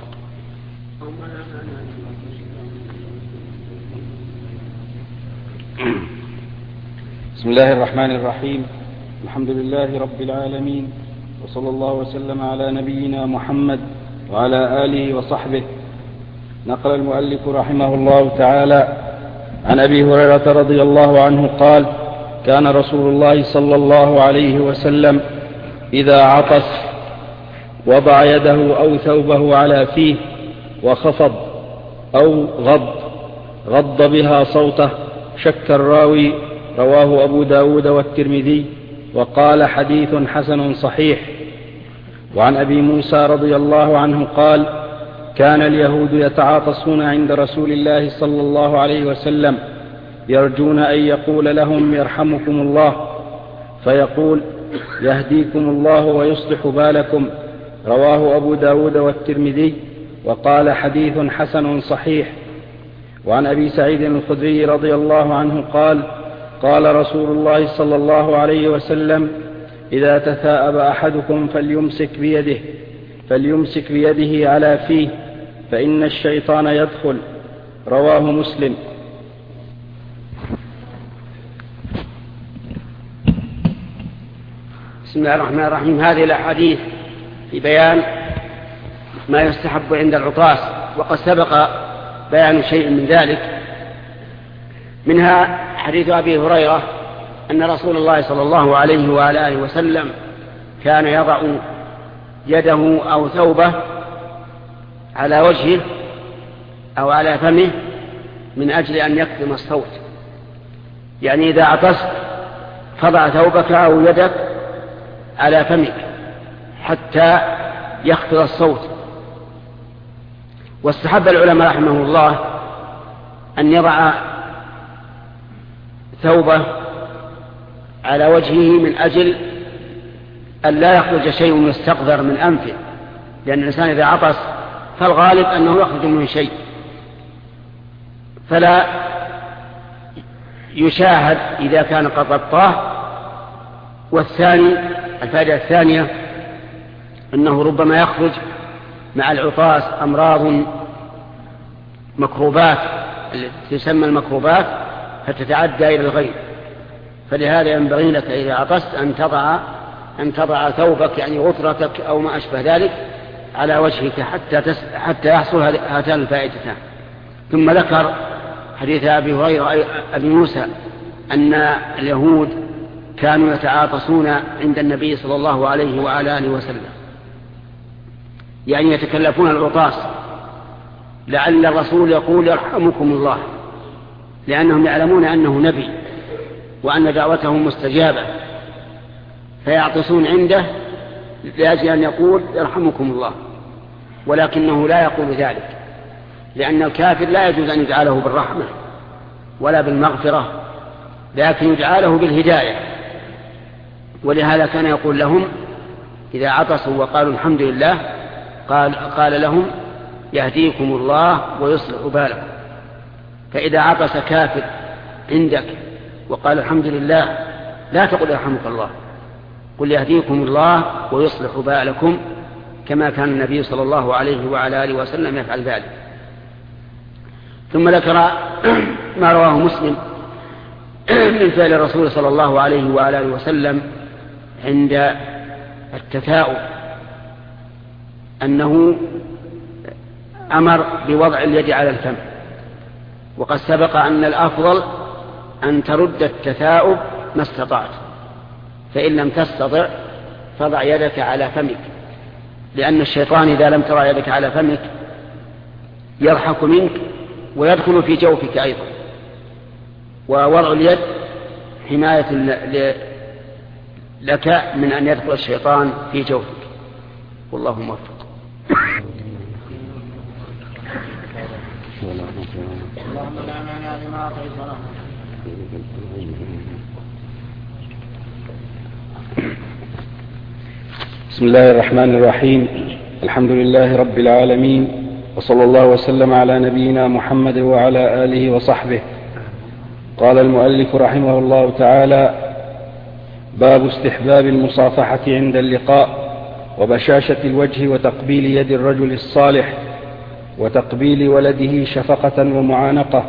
بسم الله الرحمن الرحيم. الحمد لله رب العالمين، وصلى الله وسلم على نبينا محمد وعلى آله وصحبه. نقل المؤلف رحمه الله تعالى عن أبي هريرة رضي الله عنه قال: كان رسول الله صلى الله عليه وسلم إذا عطس وضع يده أو ثوبه على فيه وخفض أو غض غض بها صوته. شك الراوي. رواه أبو داود والترمذي وقال حديث حسن صحيح. وعن أبي موسى رضي الله عنه قال: كان اليهود يتعاطسون عند رسول الله صلى الله عليه وسلم يرجون أن يقول لهم يرحمكم الله، فيقول يهديكم الله ويصلح بالكم. رواه أبو داود والترمذي وقال حديث حسن صحيح. وعن أبي سعيد الخدري رضي الله عنه قال: قال رسول الله صلى الله عليه وسلم: إذا تثاءب أحدكم فليمسك بيده فليمسك بيده على فيه فإن الشيطان يدخل. رواه مسلم. بسم الله الرحمن الرحيم. هذه الأحاديث في بيان ما يستحب عند العطاس، وقد سبق بيان شيء من ذلك. منها حديث أبي هريرة أن رسول الله صلى الله عليه وعلى آله وسلم كان يضع يده أو ثوبه على وجهه أو على فمه من أجل أن يكتم الصوت. يعني إذا عطست فضع ثوبك أو يدك على فمك حتى يخفض الصوت. واستحب العلماء رحمه الله أن يضع ثوبه على وجهه من أجل أن لا يخرج شيء يستقذر من أنفه، لأن الإنسان إذا عطس فالغالب أنه يخرج منه شيء، فلا يشاهد إذا كان قد غطاه. والثاني الفائدة الثانية أنه ربما يخرج مع العطاس أمراض مكروبات التي تسمى المكروبات فتتعدى إلى الغير، فلهذا ينبغي لك إذا عطست أن تضع أن تضع ثوبك يعني غطرتك أو ما أشبه ذلك على وجهك حتى تس... حتى يحصل هاتان الفائدتان. ثم ذكر حديث أبي هريرة أبي موسى أن اليهود كانوا يتعاطسون عند النبي صلى الله عليه وعلى آله وسلم، يعني يتكلفون العطاس لعل الرسول يقول يرحمكم الله، لأنهم يعلمون أنه نبي وأن دعوته مستجابة. فيعطسون عنده لأجل أن يقول يرحمكم الله، ولكنه لا يقول ذلك، لأن الكافر لا يجوز أن يجعله بالرحمة ولا بالمغفرة، لكن يجعله بالهداية. ولهذا كان يقول لهم إذا عطسوا وقالوا الحمد لله قال, قال لهم يهديكم الله ويصلح بالكم. فإذا عطس كافر عندك وقال الحمد لله لا تقل يرحمك الله، قل يهديكم الله ويصلح بالكم، كما كان النبي صلى الله عليه وعلى آله وسلم يفعل ذلك. ثم ذكر ما رواه مسلم من فعل الرسول صلى الله عليه وعلى آله وسلم عند التثاؤب، أنه أمر بوضع اليد على الفم، وقد سبق أن الأفضل أن ترد التثاؤب ما استطعت، فإن لم تستطع فضع يدك على فمك، لأن الشيطان إذا لم ترى يدك على فمك يضحك منك ويدخل في جوفك أيضا. ووضع اليد حماية لك من أن يدخل الشيطان في جوفك، والله موفق. بسم الله الرحمن الرحيم. الحمد لله رب العالمين، وصلى الله وسلم على نبينا محمد وعلى آله وصحبه. قال المؤلف رحمه الله تعالى: باب استحباب المصافحة عند اللقاء، وبشاشة الوجه، وتقبيل يد الرجل الصالح، وتقبيل ولده شفقة ومعانقة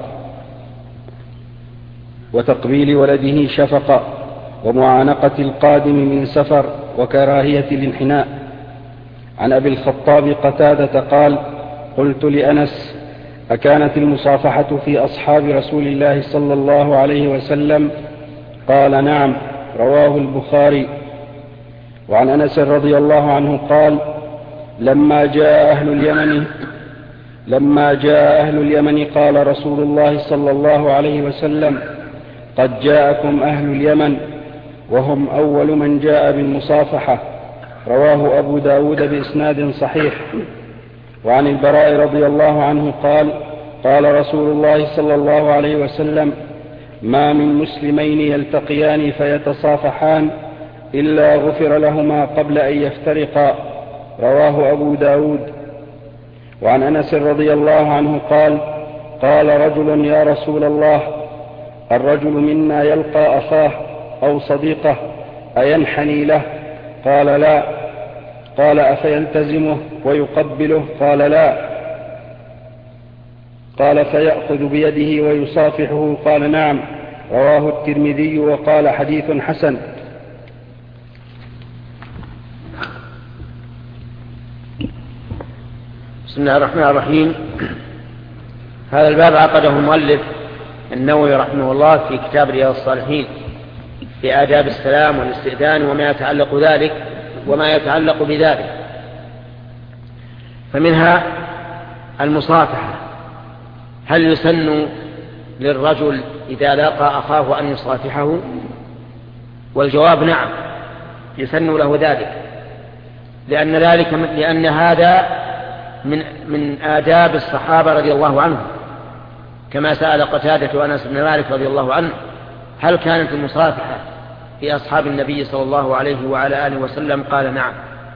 وتقبيل ولده شفقة ومعانقة القادم من سفر، وكراهية الانحناء. عن أبي الخطاب قتادة قال: قلت لأنس: أكانت المصافحة في أصحاب رسول الله صلى الله عليه وسلم؟ قال: نعم. رواه البخاري. وعن أنس رضي الله عنه قال: لما جاء أهل اليمن لما جاء أهل اليمن قال رسول الله صلى الله عليه وسلم: قد جاءكم أهل اليمن وهم أول من جاء بالمصافحة. رواه أبو داود بإسناد صحيح. وعن البراء رضي الله عنه قال: قال رسول الله صلى الله عليه وسلم: ما من مسلمين يلتقيان فيتصافحان إلا غفر لهما قبل أن يفترقا. رواه أبو داود. وعن أنس رضي الله عنه قال: قال رجل: يا رسول الله، الرجل منا يلقى أخاه أو صديقه أينحني له؟ قال: لا. قال: أفيلتزمه ويقبله؟ قال: لا. قال: فيأخذ بيده ويصافحه؟ قال: نعم. رواه الترمذي وقال: حديث حسن. بسم الله الرحمن الرحيم. هذا الباب عقده المؤلف النووي رحمه الله في كتاب رياض الصالحين في آداب السلام والاستئذان وما يتعلق ذلك وما يتعلق بذلك. فمنها المصافحة. هل يسن للرجل إذا لاقى أخاه أن يصافحه؟ والجواب: نعم، يسن له ذلك، لأن ذلك لأن هذا من من آداب الصحابة رضي الله عنهم، كما سأل قتادة أنس بن مالك رضي الله عنه: هل كانت المصافحة في أصحاب النبي صلى الله عليه وعلى آله وسلم؟ قال: نعم.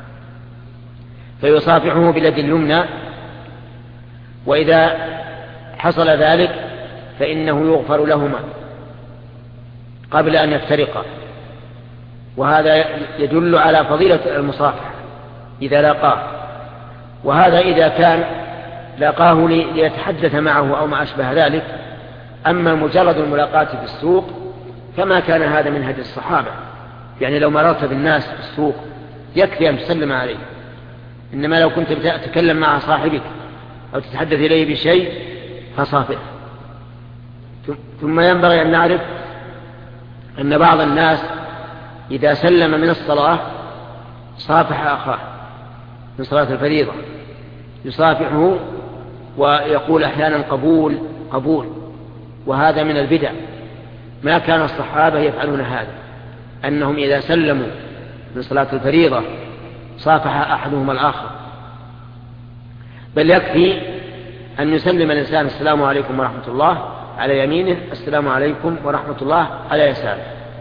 فيصافحه باليد اليمنى، وإذا حصل ذلك فإنه يغفر لهما قبل أن يفترقا، وهذا يدل على فضيلة المصافحة إذا لاقاه. وهذا إذا كان لاقاه ليتحدث معه أو ما أشبه ذلك. أما مجرد الملاقاة في السوق فما كان هذا من هدي الصحابة، يعني لو مررت بالناس في السوق يكفي أن تسلم عليه، إنما لو كنت تتكلم مع صاحبك أو تتحدث إليه بشيء فصافح. ثم ينبغي أن نعرف أن بعض الناس إذا سلم من الصلاة صافح أخاه من صلاة الفريضة، يصافحه ويقول أحيانا قبول قبول، وهذا من البدع. ما كان الصحابة يفعلون هذا، أنهم إذا سلموا من صلاة الفريضة صافح أحدهما الآخر، بل يكفي أن يسلم الإنسان السلام عليكم ورحمة الله على يمينه، السلام عليكم ورحمة الله على يساره.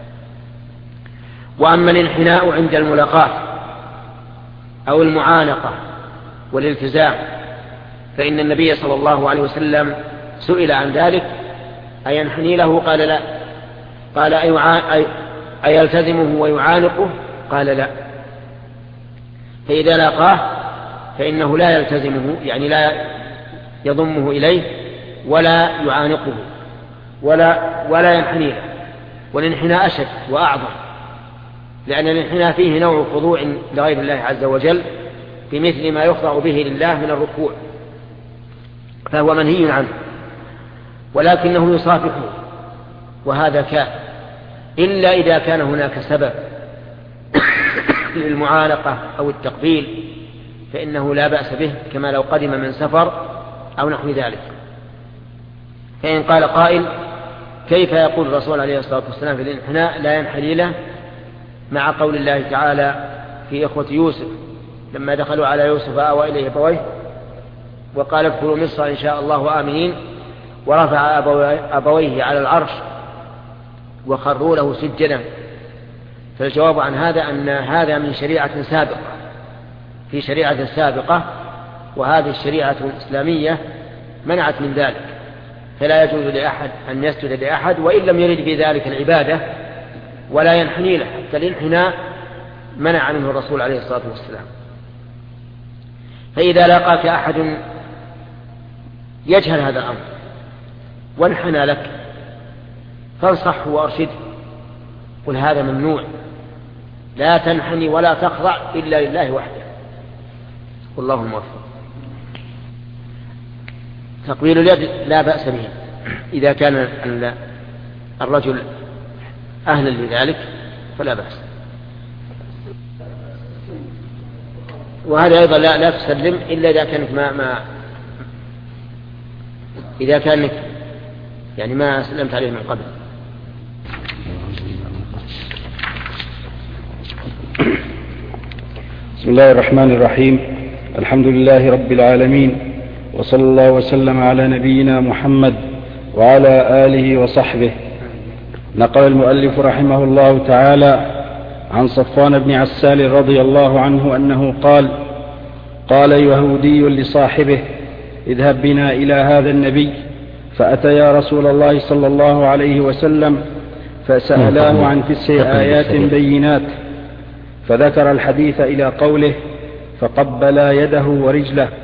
وأما الانحناء عند الملاقاة أو المعانقة والالتزام فإن النبي صلى الله عليه وسلم سئل عن ذلك أينحني له؟ قال لا. قال أيلتزمه ويعانقه؟ قال لا. فإذا لاقاه فإنه لا يلتزمه، يعني لا يضمه إليه ولا يعانقه ولا, ولا ينحني له. والانحناء أشد وأعظم، لأن الانحناء فيه نوع خضوع لغير الله عز وجل بمثل ما يخضع به لله من الركوع، فهو منهي عنه، ولكنه يصافحه وهذا كان، إلا إذا كان هناك سبب للمعانقة أو التقبيل فإنه لا بأس به، كما لو قدم من سفر أو نحو ذلك. فإن قال قائل كيف يقول الرسول عليه الصلاة والسلام في الانحناء لا ينحني له مع قول الله تعالى في إخوة يوسف لما دخلوا على يوسف آوى إليه أبويه وقال ادخلوا مصر إن شاء الله آمنين، ورفع أبويه على العرش وخروا له سجدا. فالجواب عن هذا أن هذا من شريعة سابقة، في شريعة سابقة، وهذه الشريعة الإسلامية منعت من ذلك، فلا يجوز لأحد أن يسجد لأحد وإن لم يرد بذلك العبادة، ولا ينحني له، حتى الانحناء منع منه الرسول عليه الصلاة والسلام. فإذا لاقاك أحد يجهل هذا الأمر وانحنى لك فانصحه وأرشده، قل هذا ممنوع، لا تنحني ولا تخضع إلا لله وحده، والله موفق. تقبيل اليد لا بأس به إذا كان الرجل أهلا لذلك فلا بأس. وهذا أيضا لا, لا تسلم إلا إذا كانت ما, ما إذا كانت يعني ما سلمت عليه من قبل. بسم الله الرحمن الرحيم. الحمد لله رب العالمين، وصلى الله وسلم على نبينا محمد وعلى آله وصحبه. نقل المؤلف رحمه الله تعالى عن صفوان بن عسال رضي الله عنه أنه قال: قال يهودي لصاحبه: اذهب بنا إلى هذا النبي. فأتيا رسول الله صلى الله عليه وسلم فسألاه عن تسع آيات بينات، فذكر الحديث إلى قوله: فقبلا يده ورجله،